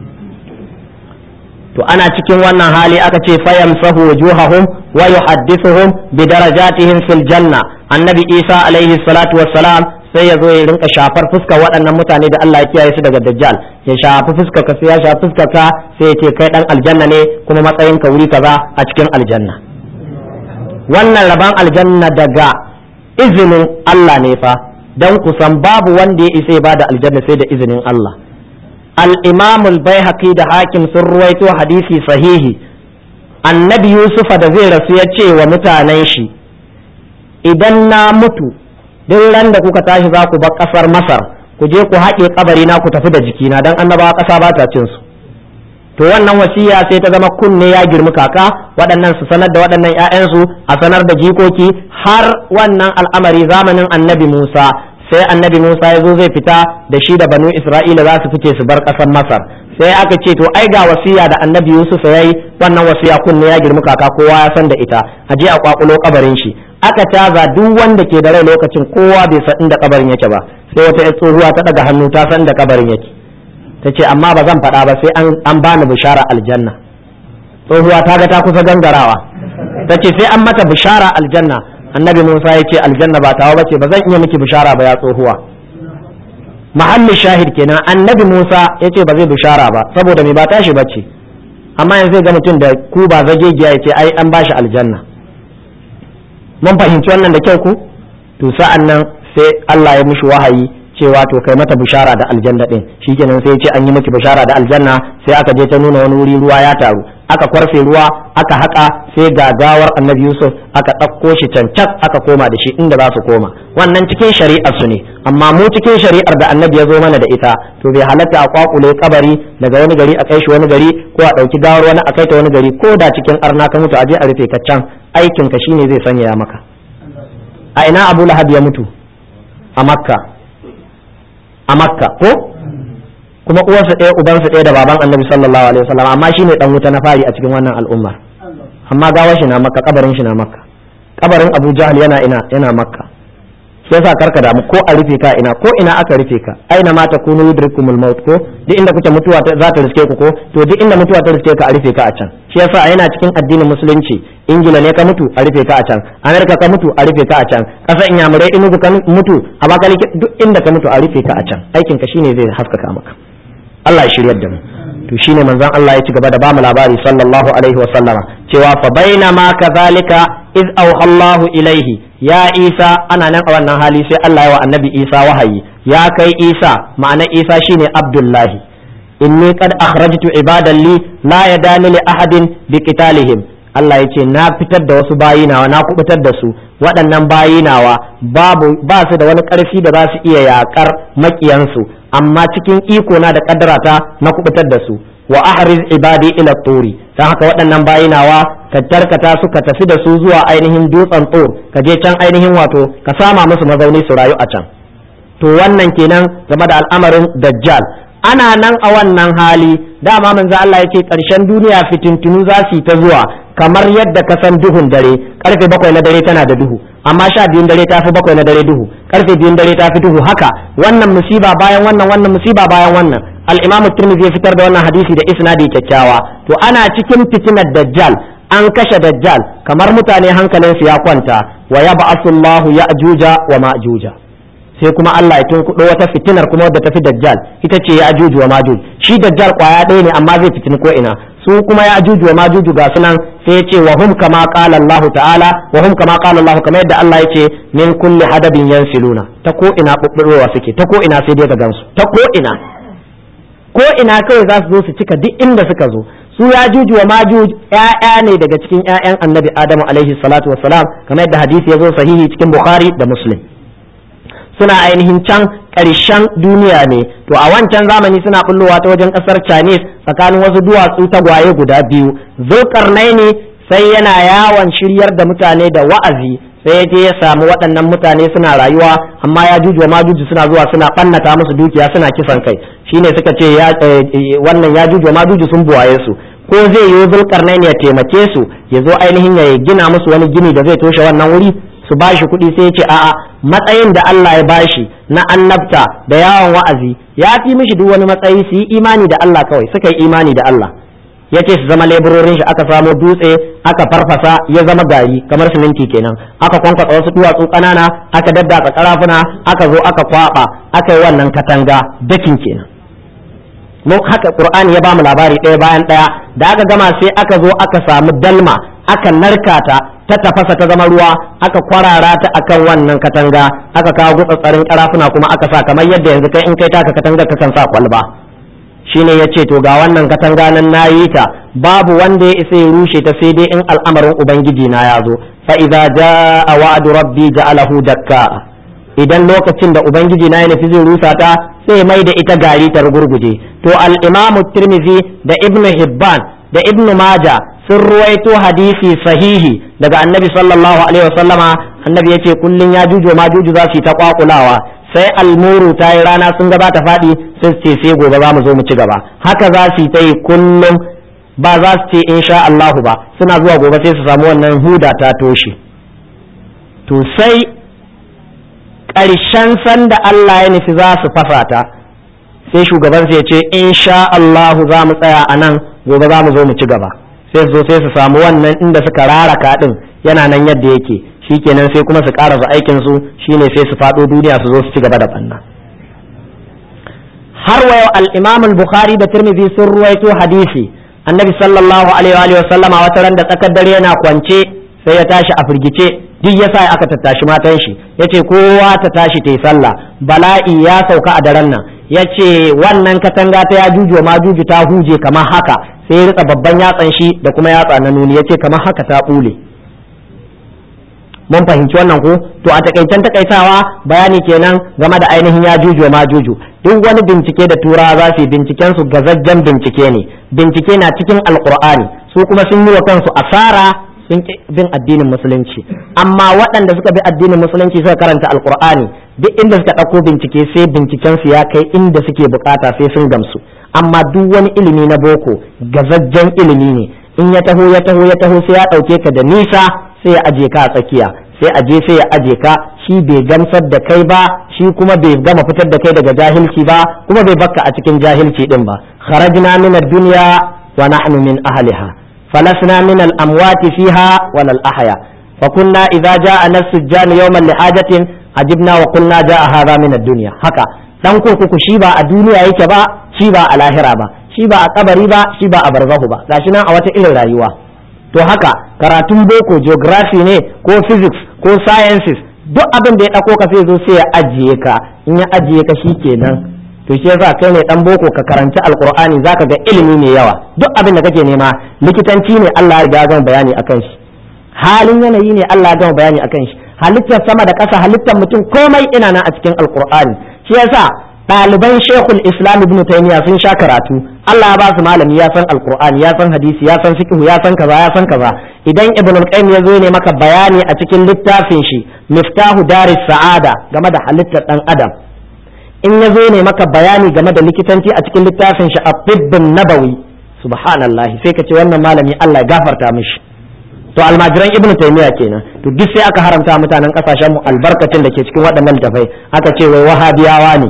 Speaker 1: to ana cikin wannan hali aka ce fayamsahu wujuhahum wa yuhaddithuhum bi darajatihim fil janna annabi Isa alaihi salatu wassalam sai ya zo ya rinka shafar fuskar waɗannan mutane da Allah ya kiyaye su daga dajjal ya shafi fuskar ka sai ya shafi fuskar ka sai ya ce kai dan aljanna ne kuma matsayin ka wuri kaza a cikin aljanna wannan raban aljanna daga izinin Allah ne fa dan kusan babu wanda ya isa ya bada aljanna sai da izinin Allah al-Imam al-Baihaqi da Hakim sun ruwaito hadisi sahihi annabi yusufa da zai rasu ya ce wa mutanen shi idan na mutu duk ran da kuka tashi za ku bar ƙasar masar ku je ku haƙe kabari na ku tafi da jikina dan annabawa ƙasa ba ta cin su to wannan wasiya sai ta zama kunne ya girmi kaka waɗannan su sanar da waɗannan ƴaƴansu a sanar da jikoki har wannan al'amari zamanin annabi Musa sai annabi Musa ya zo zai fita da shi da banu Isra'ila za su fice su bar ƙasar Masar sai aka ce to ai ga wasiya da annabi Yusuf yayi wannan wasiya kunne ya girmi kaka kowa ya san da ita a je a kwakulo kabarin shi aka caza duk wanda ke da rai lokacin kowa bai san inda kabarin yake ba sai wata tsohuwa ta daga hannu ta san da kabarin yake ta ce amma ba zan faɗa ba sai an bani bishara aljanna tsohuwa ta ga ta kusa gangarawa ta ce sai an mata bishara aljanna annabi Musa ya ce aljanna ba tawa bace ba zan iya miki bishara ba ya tsohuwa mahallin shahid kenan annabi Musa ya ce ba zai bishara ba saboda me ba tashi bace amma yanzu ga mutum da ku ba zagegiya ya ce ai an bashi aljanna mun fahimci wannan da kyau ku to sa'an nan sai Allah ya mishi wahayi cewa to kai mata bishara da aljanna din shikenan sai ya ce an yi miki bishara da aljanna sai aka je ta nuna wani wuri ruwa ya taru aka kwarfe ruwa aka haka sai gagawar annabi Yusuf aka ɗauko shi cancak aka koma da shi inda za su koma wannan cikin shari'ar su ne amma mu cikin shari'ar da annabi ya zo mana da ita to bai halatta a kwakule kabari daga wani gari a kai shi wani gari ko a ɗauki gawar wani a kai ta wani gari ko da cikin arna ka mutu a je a rufe ka can aikin ka shine zai sanya maka a ina Abu Lahab ya mutu a Makka a Makka ko kuma uwarsa ɗaya ubansa ɗaya da baban annabi sallallahu alaihi wasallam amma shine dan wuta na fari a cikin wannan al'umma amma gawar shi na Makka kabarin shi na Makka kabarin Abu Jahl yana ina yana Makka sai yasa karka damu ko a rufe ka ina ko ina aka rufe ka aina ma takunu yudrikumul maut ko duk inda kuke mutuwa za ta riske ku ko to duk inda mutuwa ta riske ka a rufe ka a can shi yasa yana cikin addinin musulunci Ingila ne ka mutu a rufe ka a can Amerika ka mutu a rufe ka a can ƙasar Inyamurai Enugu ka mutu a Abakaliki duk inda ka mutu a rufe ka a can aikin ka shine zai haskaka maka Allah ya shiryar da mu to shine manzon Allah ya ci gaba da bamu labari sallallahu alaihi wa sallama cewa fa bainama kadhalika iz awha Allah ilaihi ya Isa ana nan a wannan hali sai Allah ya wa annabi Isa wahayi ya kai Isa ma'ana Isa shine Abdullahi inni qad akhrajtu ibadan li la yadani li ahadin bi qitalihim Allah ya ce na fitar da wasu bayinawa na kubutar da su waɗannan bayinawa babu ba su da wani ƙarfi da za su iya yaƙar maƙiyansu amma cikin iko na da ƙaddarata na kubutar da su wa ahriz ibadi ila turi dan haka waɗannan bayinawa ka tarkata su ka tafi da su zuwa ainihin dutsen tur ka je can ainihin wato ka sama musu mazauni su rayu a can to wannan kenan game da al'amarin dajjal ana nan a wannan hali dama manzo Allah ya ce ƙarshen duniya fitintunu za su yi ta zuwa kamar yadda ka san duhun dare karfe bakwai na dare tana da duhu amma sha biyun dare ta fi bakwai na dare duhu karfe biyun dare ta fi duhu haka wannan musiba bayan wannan wannan musiba bayan wannan al-imamu tirmidhi ya fitar da wannan hadisi da isnadi kyakkyawa to ana cikin fitinar dajjal an kashe dajjal kamar mutane hankalinsu ya kwanta wa yab'athu Allahu ya'juja wa ma'juja sai kuma Allah ya tunkuɗo wata fitinar kuma wadda tafi dajjal ita ce ya ajuju wa majuj shi dajjal kwaya ɗaya ne amma zai fitini ko ina su kuma ya ajuju wa majuju ga sunan sai ya ce wa hum kama qala Allah ta'ala wa hum kama qala Allah kamar yadda Allah ya ce min kulli hadabin yansiluna ta ko ina bubburowa suke ta ko ina sai dai ka gansu ta ko ina ko ina kawai za su zo su cika duk inda suka zo su ya juju wa majuj ƴaƴa ne daga cikin ƴaƴan annabi Adamu alaihi salatu wassalam kamar yadda hadisi ya zo sahihi cikin Bukhari da Muslim suna ainihin can ƙarshen duniya ne to a wancan zamani suna bullowa ta wajen ƙasar Chinese tsakanin wasu duwatsu tagwaye guda biyu Zulkarnaini sai yana yawon shiryar da mutane da wa'azi sai je ya samu waɗannan mutane suna rayuwa amma ya juju wa majuju suna zuwa suna ɓannata musu dukiya suna kisan kai shine suka ce ya wannan ya juju wa majuju sun buwaye su ko zai yi Zulkarnaini ya taimake su ya zo ainihin ya gina musu wani gini da zai toshe wannan wuri su bashi kuɗi sai ya ce a'a matsayin da Allah ya bashi na annabta da yawon wa'azi ya fi mishi duk wani matsayi su yi imani da Allah kawai suka yi imani da Allah ya ce su zama leburorin shi aka samo dutse aka farfasa ya zama gari kamar siminti kenan aka kwankwasa wasu duwatsu ƙanana aka daddatsa karafuna aka zo aka kwaba aka yi wannan katanga dakin kenan mu haka Qur'ani ya bamu labari ɗaya bayan ɗaya da aka gama sai aka zo aka samu dalma aka narka ta ta tafasa ta zama ruwa aka kwarara ta akan wannan katanga aka kawo gutsatsarin karafuna kuma aka sa kamar yadda yanzu kai in kai taka katanga ka kan sa kwalba shine yace to ga wannan katanga nan nayi ta babu wanda ya isa ya rushe ta sai dai in al'amarin ubangiji na ya zo fa idza jaa wa'du rabbi ja'alahu dakka idan lokacin da ubangiji na ya nufi zai rusa ta sai mai da ita gari ta rugurguje to al-imamu tirmidhi da ibnu hibban da ibnu maja sun ruwaito hadisi sahihi daga annabi sallallahu alaihi wasallama annabi yace kullun ya juju ma juju za su ta kwakulawa sai almuru ta yi rana sun gaba ta faɗi sai su ce sai gobe za mu zo mu ci gaba haka za su ta yi kullum ba za su ce insha Allahu ba suna zuwa gobe sai su samu wannan huda ta toshe to sai ƙarshen sanda Allah ya nufi za su fasa ta sai shugaban sai ya ce insha Allahu za mu tsaya a nan gobe za mu zo mu ci gaba sai su zo sai su samu wannan inda suka raraka din yana nan yadda yake shikenan sai kuma su karasa aikin su shine sai su fado duniya su zo su ci gaba da banna har wa yau al-Imam al-Bukhari da Tirmidhi sun ruwaito hadisi annabi sallallahu alaihi wa sallama wata ran da tsakar dare yana kwance sai ya tashi a firgice duk yasa aka tattashi matan shi yace kowa ta tashi ta yi sallah bala'i ya sauka a daren nan yace wannan katanga ta ya juju ma juju ta huje kamar haka sai ya rika babban yatsan shi da kuma yatsa na nuni yace kamar haka ta bule mun fahimci wannan ko to a takaitan takaitawa bayani kenan game da ainihin ya juju ma juju duk wani bincike da turawa za su yi binciken su gazajjen bincike ne bincike na cikin alqur'ani su kuma sun yi wa kansu asara sun bin addinin musulunci amma waɗanda suka bi addinin musulunci suka karanta alqur'ani duk inda suka ɗauko bincike sai binciken su ya kai inda suke bukata sai sun gamsu amma duk wani ilimi na boko gazajjen ilimi ne in ya taho ya taho ya taho sai ya ɗauke ka da nisa sai ya aje ka a tsakiya sai aje sai ya aje ka shi bai gamsar da kai ba shi kuma bai gama fitar da kai daga jahilci ba kuma bai bakka a cikin jahilci din ba kharajna min ad-dunya wa nahnu min ahliha falasna min al-amwati fiha wal al-ahya fa kunna idza jaa nas-sujjan yawman li hajatin ajibna wa qulna jaa hadha min ad-dunya haka dan kurkuku shi ba a duniya yake ba shi ba a lahira ba shi ba a kabari ba shi ba a barzahu ba gashi nan a wata irin rayuwa to haka karatun boko geography ne ko physics ko sciences duk abin da ya dauko ka sai zo sai ya ajiye ka in ya ajiye ka shikenan to shi yasa kai ne dan boko ka karanci alqur'ani zaka ga ilimi ne yawa duk abin da kake nema likitanci ne Allah ya gama bayani akan shi halin yanayi ne Allah ya gama bayani akan shi halittar sama da ƙasa halittar mutum komai ina nan a cikin alqur'ani shi yasa ɗaliban shekul islam ibn taymiya sun sha karatu Allah ya ba su malami ya san alqur'ani ya san hadisi ya san fiqh ya san kaza ya san kaza idan ibn al-qayyim ya zo ne maka bayani a cikin littafin shi miftahu daris sa'ada game da halittar dan adam in ya zo ne maka bayani game da likitanci a cikin littafin shi at-tibbun nabawi subhanallah sai ka ce wannan malami Allah ya gafarta mishi to almajiran ibn taymiya kenan to duk sai aka haramta mutanen kasashen mu albarkacin da ke cikin waɗannan littafai aka ce wai wahabiyawa ne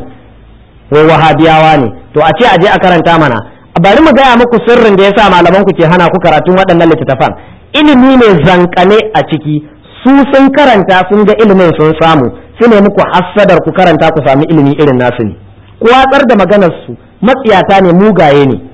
Speaker 1: wai wahabiyawa ne to a ce a je a karanta mana bari mu gaya muku sirrin da yasa malaman ku ke hana ku karatun waɗannan littattafan ilimi ne zankane a ciki su sun karanta sun ga ilimin sun samu su ne muku hassadar ku karanta ku sami ilimi irin nasu ne ku watsar da maganar su matsiyata ne mugaye ne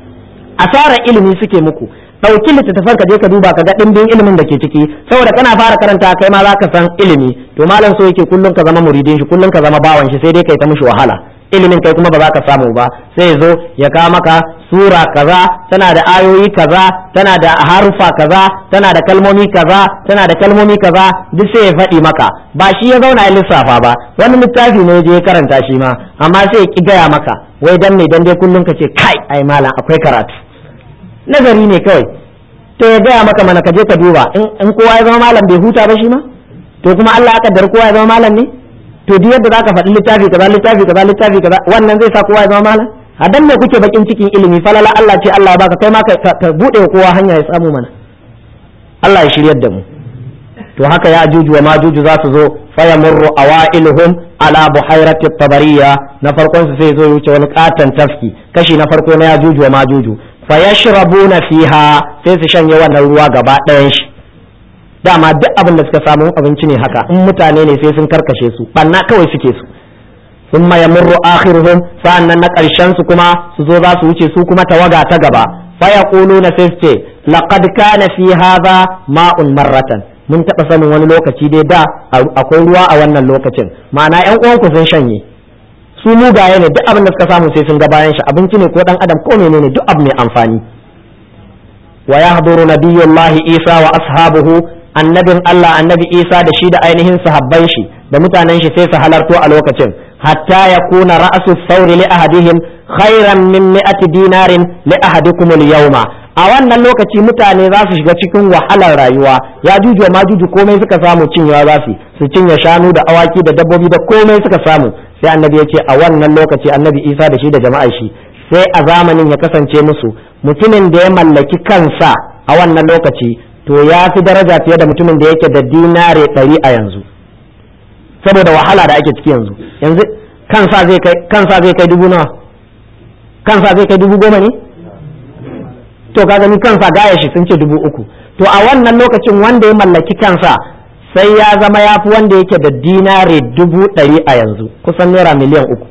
Speaker 1: asara ilimi suke muku ɗauki littattafan ka je ka duba ka ga ɗimbin ilimin da ke ciki saboda kana fara karanta kai ma za ka san ilimi to malam so yake kullum ka zama muridin shi kullum ka zama bawan shi sai dai kai ta mishi wahala ilimin kai kuma ba za ka samu ba sai zo ya kawo maka sura kaza tana da ayoyi kaza tana da harufa kaza tana da kalmomi kaza tana da kalmomi kaza duk sai ya faɗi maka ba shi ya zauna ya lissafa ba wani littafi ne je ya karanta shi ma amma sai ya ki gaya maka wai dan me dan dai kullum ka ce kai ai malam akwai karatu nazari ne kawai to ya gaya maka mana ka je ka duba in kowa ya zama malam bai huta ba shi ma to kuma Allah ya kaddar kowa ya zama malam ne to duk yadda zaka faɗi littafi kaza littafi kaza littafi kaza wannan zai sa kowa ya zama malam a dan me kuke bakin cikin ilimi falala Allah ce Allah ya baka kai ma ka bude kowa hanya ya samu mana Allah ya shiryar da mu to haka ya juju wa majuju za su zo fayamurru awailuhum ala buhairati tabariya na farkon su sai zo wuce wani katan tafki kashi na farko na ya juju wa majuju fayashrabuna fiha sai su shanye wannan ruwa gaba ɗayan shi dama duk abin da suka samu abinci ne haka in mutane ne sai sun karkashe su banna kawai suke su thumma yamurru akhiruhum sa'annan na karshen su kuma su zo za su wuce su kuma tawaga ta gaba fa yaquluna sai su ce laqad kana fi hadha ma'un marratan mun taba sanin wani lokaci dai da akwai ruwa a wannan lokacin ma'ana ƴan uwanku sun shanye su mugaye ne, duk abin da suka samu sai sun ga bayan shi, abinci ne ko dan adam ko menene, duk abu mai amfani. wa yahduru nabiyullahi Isa wa ashabuhu, annabin Allah annabi Isa da shi da ainihin sahabban shi da mutanen shi sai su halarto a lokacin, hatta yakuna ra'su thawri li ahadihim khairan min mi'ati dinarin li ahadikum al-yawma. A wannan lokaci mutane za su shiga cikin wahalar rayuwa, ya juju ma juju komai suka samu cinyewa za su su cinye shanu da awaki da dabbobi da komai suka samu. Sai annabi ya ce a wannan lokaci annabi Isa da shi da jama'ar shi sai a zamanin ya kasance musu mutumin da ya mallaki kansa a wannan lokaci to ya fi daraja fiye da mutumin da yake da dinare ɗari a yanzu, saboda wahala da ake ciki yanzu. Yanzu kansa zai kai kansa zai kai dubu nawa? Kansa zai kai dubu goma ne? To ka gani kansa gaya shi sun ce dubu uku. To a wannan lokacin wanda ya mallaki kansa sai ya zama ya fi wanda yake da dinare dubu ɗari a yanzu, kusan naira miliyan uku.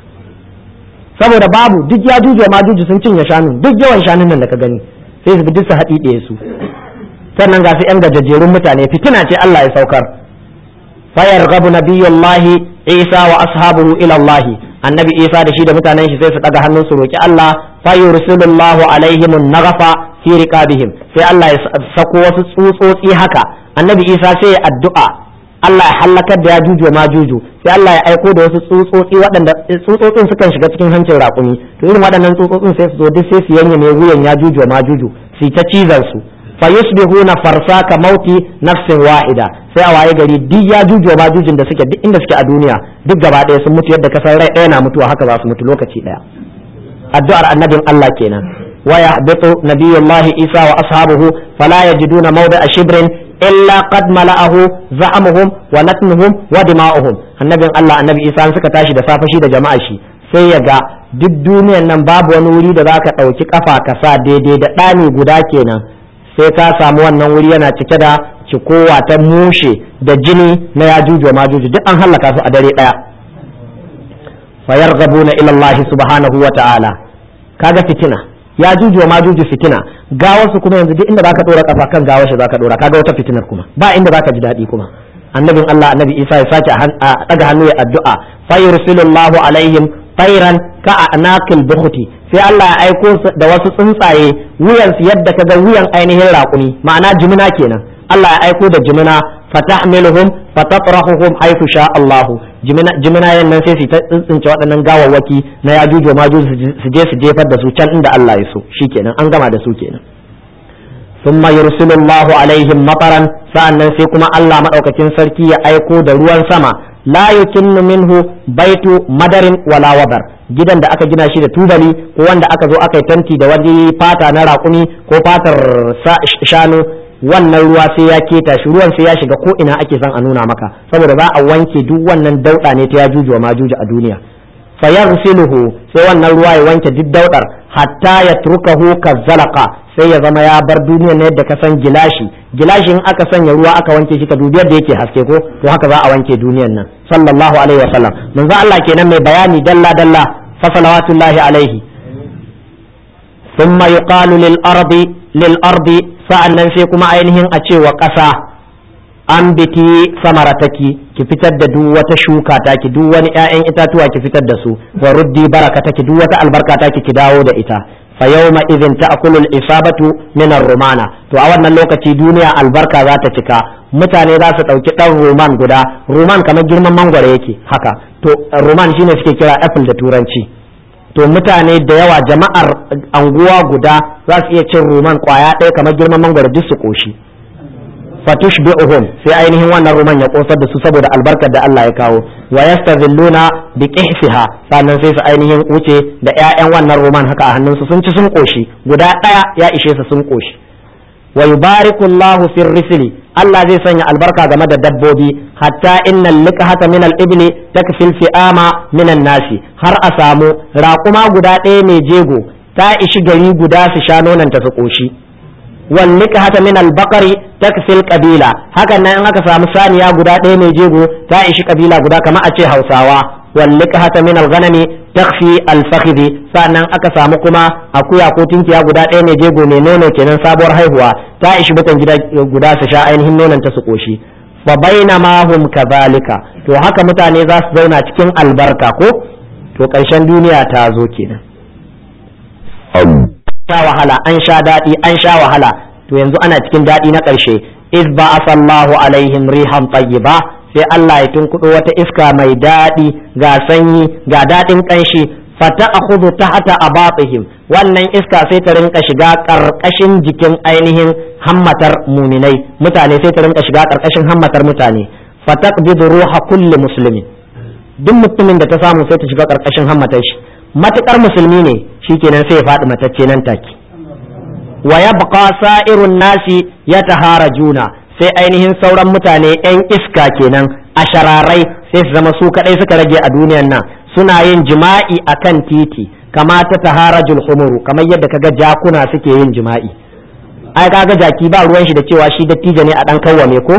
Speaker 1: Saboda babu, duk ya juje ma juju sun cinye shanu, duk yawan shanun nan da ka gani sai su bi duk su haɗi ɗaya su. Sannan ga su ‘yan gajajjerun mutane, fitina ce Allah ya saukar. Fayar gabu nabiyullahi Isa wa ashabuhu ila Allah, annabi Isa da shi da mutanen shi sai su ɗaga hannun su roki Allah, fa yursilullahu alaihim an-naghafa fi riqabihim, sai Allah ya sako wasu tsutsotsi haka, annabi Isa sai ya addu'a Allah ya halakar da ya juju ma juju, sai Allah ya aiko da wasu tsutsotsi waɗanda tsutsotsin sukan shiga cikin hancin raƙumi, to irin waɗannan tsutsotsin sai su zo duk sai su yanyame wuyan ya juju ma juju su ta cizar su, fa yusbihuna farsaka mauti nafsin wahida, sai a waye gari duk ya juju ma jujun da suke duk inda suke a duniya duk gaba ɗaya sun mutu yadda kasar rai ɗaya na mutuwa haka za su mutu lokaci ɗaya. Addu'ar annabin Allah kenan. wa yahbitu nabiyullahi Isa wa ashabuhu fala yajiduna mawdi'a shibrin illa qad mala'ahu za'amuhum wa natnuhum wa dima'uhum. Annabin Allah annabi Isa suka tashi da safe shi da jama'a shi sai ya ga duk duniyan nan babu wani wuri da zaka ɗauki kafa ka sa daidai da ɗani guda kenan, sai ka samu wannan wuri yana cike da cikowa ta mushe da jini na yajuju wa majuju, duk an hallaka su a dare ɗaya. fayarghabuna ila Allah subhanahu wa ta'ala. Kaga fitina, yajuju wa majuju fitina, gawarsu kuma yanzu duk inda zaka dora kafa kan gawar shi zaka dora, kaga wata fitinar kuma ba inda zaka ji daɗi kuma. Annabin Allah annabi Isa ya sake a daga hannu ya addu'a, fayursilullahu alaihim tayran ka anaqil bukhti, sai Allah ya aiko da wasu tsuntsaye wuyansu yadda kaga wuyan ainihin raƙumi, ma'ana jimina kenan. Allah ya aiko da jimina fatahmiluhum fatatrahuhum haythu sha Allah, jimina jimina yannan sai su tsince waɗannan gawawwaki na yajuju majuju su je su jefar da su can inda Allah ya so, shikenan an gama da su kenan. thumma yursilu Allahu alaihim mataran, sa'annan sai kuma Allah madaukakin sarki ya aiko da ruwan sama, la yukinnu minhu baitu madarin wala wabar, gidan da aka gina shi da tubali ko wanda aka zo aka yi tanti da wani fata na raƙumi ko fatar shanu, wannan ruwa sai ya keta shi, ruwan sai ya shiga ko ina ake son a nuna maka, saboda za a wanke duk wannan dauda ne ta yajuju wa majuju a duniya. fayaghsiluhu, sai wannan ruwa ya wanke duk daudar, hatta yatrukahu kazzalaqa, sai ya zama ya bar duniyar ne yadda ka san gilashi. Gilashi in aka sanya ruwa aka wanke shi ka dubi yadda yake haske ko, to haka za a wanke duniyar nan. Sallallahu alaihi wa sallam, manzo Allah kenan mai bayani dalla dalla, fa salawatullahi alaihi. thumma yuqalu lil ardi lil ardi, sa'annan sai kuma ainihin a ce wa ƙasa, an biti samarataki, ki fitar da duk wata shuka taki, duk wani ƴaƴan itatuwa ki fitar da su, wa ruddi barakataki, duk wata albarka taki ki dawo da ita. fa yawma idhin ta'kulu al-isabatu min ar-rumana, to a wannan lokaci duniya albarka za ta cika, mutane za su dauki dan roman guda, roman kamar girman mangwaro yake haka, to roman shine suke kira apple da turanci. To mutane da yawa jama'ar anguwa guda za su iya cin roman kwaya ɗaya kamar girman mangwaro duk su koshi. fatushbi'uhum, sai ainihin wannan ruman ya kosar da su saboda albarkar da Allah ya kawo, wa yastazilluna bi qihfiha, sannan sai su ainihin wuce da ƴaƴan wannan ruman haka a hannunsu sun ci sun koshi, guda ɗaya ya ishe su sun koshi. wa yubariku Allahu fir risli, Allah zai sanya albarka game da dabbobi, hatta innal liqhata min al-ibli takfil fi'ama min an-nasi, har a samu raƙuma guda ɗaya mai jego ta ishi gari guda su sha nonanta su koshi. واللقحة من البقر تكفي القبيلة, hakan nan in aka samu saniya guda ɗaya mai jego ta ishi kabila guda kamar a ce Hausawa. واللقحة من الغنم تكفي الفخذ, sannan aka samu kuma akuya ko tinkiya guda ɗaya mai jego mai nono kenan sabuwar haihuwa ta ishi mutan gida guda su sha ainihin nonon ta su koshi. fa bainama hum kadhalika, to haka mutane za su zauna cikin albarka ko to ƙarshen duniya ta zo kenan. sha wahala an sha daɗi an sha wahala to yanzu ana cikin daɗi na ƙarshe. iz ba'atha Allahu alaihim rihan tayyiba, sai Allah ya tunkuɗo wata iska mai daɗi ga sanyi ga daɗin ƙanshi, fata'khudhu tahta abatihim, wannan iska sai ta rinka shiga ƙarƙashin jikin ainihin hammatar muminai mutane, sai ta rinka shiga ƙarƙashin hammatar mutane, fataqbidu ruha kulli muslimin, duk mutumin da ta samu sai ta shiga ƙarƙashin hammatar shi, matukar musulmi ne shikenan sai ya faɗi matacce nan take. wa yabqa sa'irun nasi yataharajuna, sai ainihin sauran mutane yan iska kenan a shararai sai su zama su kadai suka rage a duniyan nan suna yin jima'i akan titi, kama ta taharajul humuru, kamar yadda kaga jakuna suke yin jima'i. ai kaga jaki ba ruwan shi da cewa shi dattijo ne a dan kawwame ko,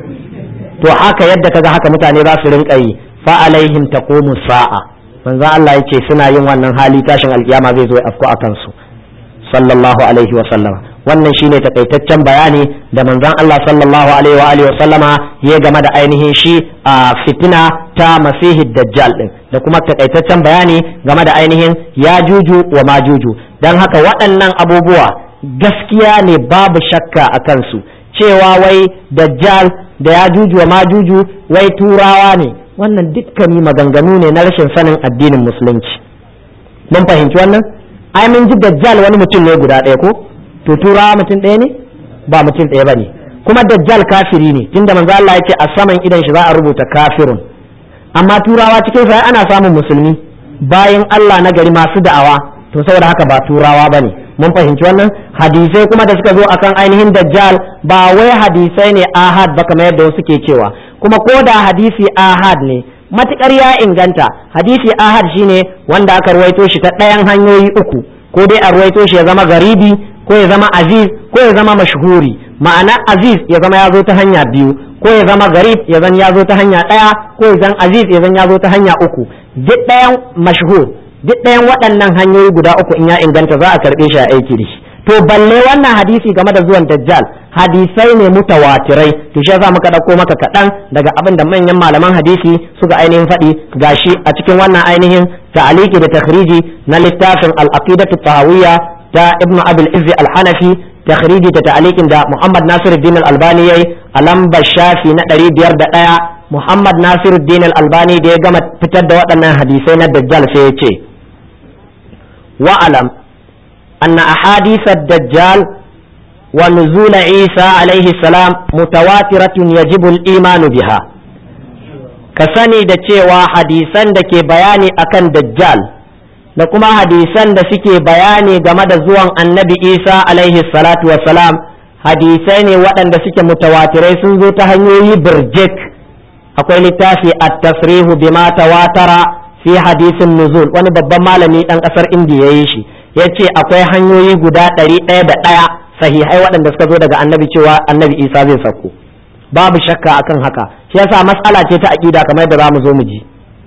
Speaker 1: to haka yadda kaga haka mutane za su rinka yi. fa alaihim taqumu sa'a, manzo Allah yace suna yin wannan hali tashin alkiyama zai zo ya afko akan su sallallahu alaihi wa sallama. wannan shine takaitaccen bayani da manzon Allah sallallahu alaihi wa alihi wa sallama ya game da ainihin shi a fitina ta masihid dajjal din, da kuma takaitaccen bayani game da ainihin yajuju wa majuju. dan haka waɗannan abubuwa gaskiya ne babu shakka a kansu, cewa wai dajjal da yajuju wa majuju wai turawa ne, wannan dukkani maganganu ne na rashin sanin addinin musulunci. mun fahimci wannan? ai mun ji dajjal wani mutum ne guda ɗaya ko, to turawa mutum ɗaya ne ba mutum ɗaya bane, kuma dajjal kafiri ne, tunda manzo Allah yake a saman idan shi za a rubuta kafirun. amma turawa cikin sa ana samun musulmi bayan Allah na gari masu da'awa, to saboda haka ba turawa bane. mun fahimci wannan? hadisai kuma da suka zo akan ainihin dajjal ba wai hadisai ne ahad ba kamar yadda wasu ke cewa, kuma ko da hadisi ahad ne matukar ya inganta. hadisi ahad shine wanda aka ruwaito shi ta ɗayan hanyoyi uku, ko dai a ruwaito shi ya zama garibi, ko ya zama aziz, ko ya zama mashhuri. ma'ana aziz ya zama ya zo ta hanya biyu, ko ya zama garib ya zan ya zo ta hanya ɗaya, ko ya zan aziz ya zan ya zo ta hanya uku. duk ɗayan mashhur, duk ɗayan waɗannan hanyoyi guda uku in ya inganta za a karɓe shi a aiki da shi. to balle wannan hadisi game da zuwan dajjal, hadisai ne mutawatirai. to shi yasa muka ɗauko maka kaɗan daga abin da manyan malaman hadisi suka ainihin faɗi gashi a cikin wannan ainihin ta'aliki da takhriji na littafin al-aqidatu tahawiyya ta ibnu abil izzi al-hanafi, takhriji da ta'alikin da muhammad nasiruddin al-albani yayi a lambar shafi na ɗari biyar da ɗaya. muhammad nasiruddin al-albani da ya gama fitar da waɗannan hadisai na dajjal sai ya ce wa'alam أن أحاديث الدجال ونزول عيسى عليه السلام متواترة يجب الإيمان بها. كسني دتشيوا حديثا دكي بياني أكن دجال، لكما حديثا دسكي بياني جمد زوان النبي عيسى عليه الصلاة والسلام، حديثين وأن دسكي متواترين سنزو تهنيوي برجك. أقول لتافي التصريح بما تواتر في حديث النزول، وأنا بابا مالني أن أثر إندي يعيشي. ya ce akwai hanyoyi guda ɗari ɗaya da ɗaya sahihai waɗanda suka zo daga annabi cewa annabi isa zai sauko, babu shakka akan haka. shi yasa mas'ala ce ta aqida kamar yadda zamu zo mu ji.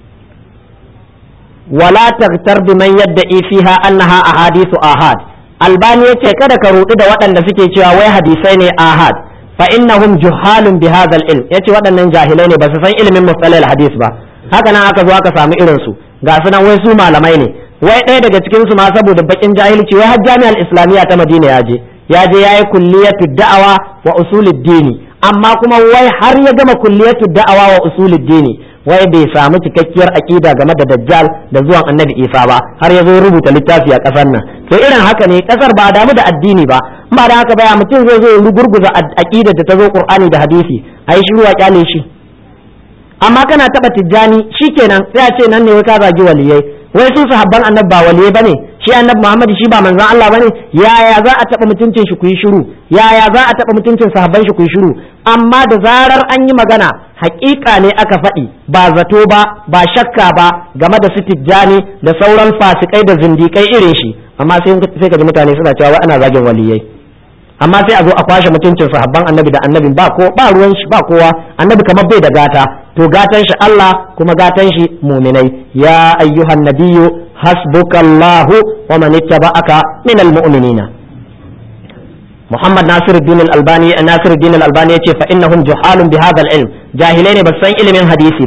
Speaker 1: wala taghtar biman yadda'i fiha annaha ahadithu ahad, albani yace kada ka rudu da waɗanda suke cewa wai hadisai ne ahad, fa innahum juhalun bi hadha al-ilm, yace waɗannan jahilai ne ba su san ilimin mustalah al-hadis ba. haka nan aka zo aka samu irin su ga sunan wai su malamai ne, wai ɗaya daga cikin su ma saboda bakin jahilci wai har jami'ar islamiyya ta madina ya je ya je yayi kulliyatu da'awa wa usulid dini, amma kuma wai har ya gama kulliyatu da'awa wa usulid dini wai bai samu cikakkiyar aqida game da dajjal da zuwan annabi isa ba, har ya zo rubuta littafi a kasar nan. to irin haka ne kasar ba damu da addini ba, ba da haka baya mutum zai zo ya gurguza aqida da ta zo qur'ani da hadisi ai shiru a kyale shi. amma kana taba tijjani shikenan sai a ce nan ne wai ka zagi waliyai, wai su sahabban annabi ba waliyai bane, shi annabi Muhammad shi ba manzon Allah bane. yaya za a taba mutuncin shi ku yi shiru? yaya za a taba mutuncin sahabban shi ku yi shiru? amma da zarar an yi magana haƙiƙa ne aka faɗi, ba zato ba ba shakka ba game da su tijjani da sauran fasikai da zindikai irin shi, amma sai sai ka ji mutane suna cewa wai ana zagin waliyai. amma sai a zo a kwashe mutuncin sahabban annabi da annabin ba ko ba ruwan shi ba kowa, annabi kamar bai da gata, to gatan shi Allah kuma gatan shi mu'minai. ya ayyuhan nabiyyu hasbukallahu wa man ittaba'aka minal mu'minina. Muhammad Nasiruddin al-Albani Nasiruddin al-Albani yace fa innahum juhalun bi hadha al-ilm, jahilai ne ba san ilimin hadisi ba.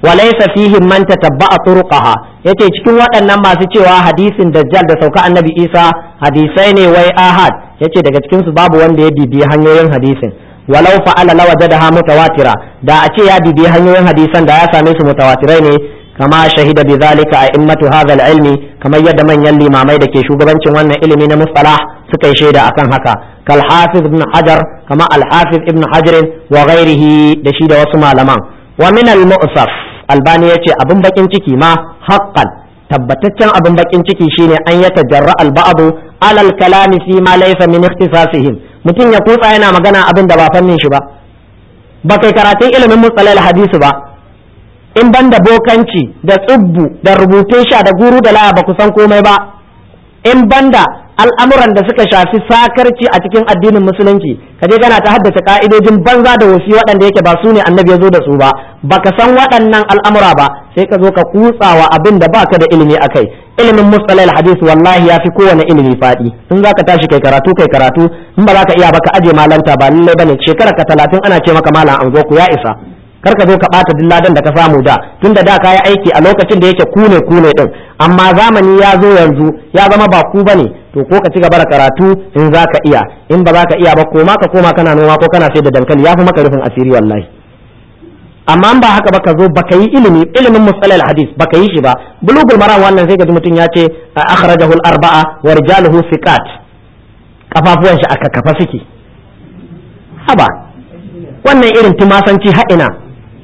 Speaker 1: wa laysa fihi man tatabba'a turuqaha yace cikin waɗannan masu cewa hadisin dajjal da sauka annabi Isa hadisai ne wai ahad yace daga cikin su babu wanda ya bibiye hanyoyin hadisin walau fa'ala lawajadaha mutawatira da a ce ya bibiye hanyoyin hadisan da ya same su mutawatirai ne kama shahida bi zalika a'immatu hadha al-ilmi kamar yadda manyan limamai da ke shugabancin wannan ilimi na mustalah suka yi shaida akan haka kal hafiz ibn hajar kama al hafiz ibn hajar wa ghairihi da shi da wasu malaman wa min al mu'saf albani yace abin bakin ciki ma haqqan tabbataccen abin bakin ciki shine an ya tajarra al ba'd ala al kalam fi ma laysa min ikhtisasihim mutum ya kutsa yana magana abin da ba fannin shi ba ba kai karatun ilimin mustalah al hadisi ba in banda bokanci da tsubbu da rubutun sha da guru da laya ba ku san komai ba in banda al'amuran da suka shafi sakarci a cikin addinin musulunci ka je kana ta haddace ka'idojin banza da wasi waɗanda yake ba su ne annabi ya zo da su ba baka san waɗannan al'amura ba sai ka zo ka kutsawa abin da baka da ilimi akai ilimin mustalahil hadis wallahi yafi kowane ilimi faɗi in zaka tashi kai karatu kai karatu in ba za ka iya ba ka aje malanta ba lallai bane shekara ka talatin ana ce maka malam an zo ku ya isa kar ka zo ka bata dilladan da ka samu da tunda da ka yi aiki a lokacin da yake kune kune din amma zamani ya zo yanzu ya zama ba ku bane to ko ka ci gaba da karatu in za ka iya in ba za ka iya ba koma ka koma kana noma ko kana sai da dankali ya fi maka rufin asiri wallahi amma ba haka ba ka zo baka yi ilimi ilimin musalal hadis baka yi shi ba bulugul maram wannan sai ka ji mutum ya ce akhrajahu al-arba'a wa rijaluhu thiqat kafafuwan shi aka kafa suke haba wannan irin tumasanci ha'ina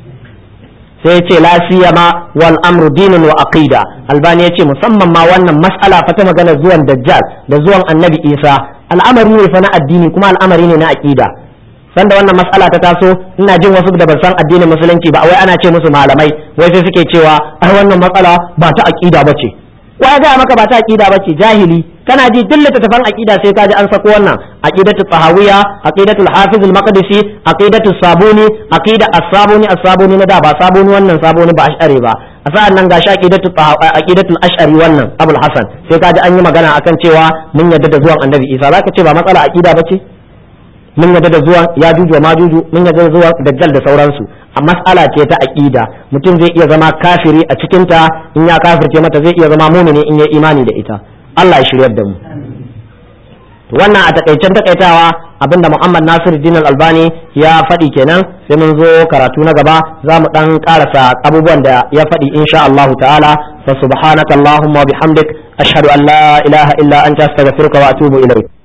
Speaker 1: sai ya ce la siyama wal amru dinun wa aqida albani ya ce musamman ma wannan mas'ala fa ta magana zuwan dajjal da zuwan annabi isa al'amari ne fa na addini kuma al'amari ne na aqida sanda wannan mas'ala ta taso ina jin wasu da ban san addinin musulunci ba wai ana ce musu malamai wai sai suke cewa ai wannan matsala ba ta aqida bace wai ga maka ba ta aqida bace jahili kana ji duk littattafan aqida sai ka ji an sako wannan aqidatu tahawiyya aqidatu al-hafiz al-maqdisi aqidatu sabuni aqida as-sabuni as-sabuni na da ba sabuni wannan sabuni ba ash'ari ba a sa'an nan gashi aqidatu aqidatu al-ash'ari wannan abul hasan sai ka ji an yi magana akan cewa mun yadda da zuwan annabi isa zaka ce ba matsala aqida bace mun yadda da zuwan yajuju wa majuju mun yadda da zuwan dajjal da sauransu a mas'ala ce ta aqida mutum zai iya zama kafiri a cikin ta in ya kafirce mata zai iya zama mumini in ya imani da ita Allah ya shiryar da mu wannan a takaicen takaitawa abinda Muhammad Nasiruddin Al-Albani ya faɗi kenan sai mun zo karatu na gaba za mu dan karasa abubuwan da ya faɗi insha Allah ta'ala fa subhanaka allahumma wa bihamdik ashhadu an la ilaha illa anta astaghfiruka wa atubu ilayk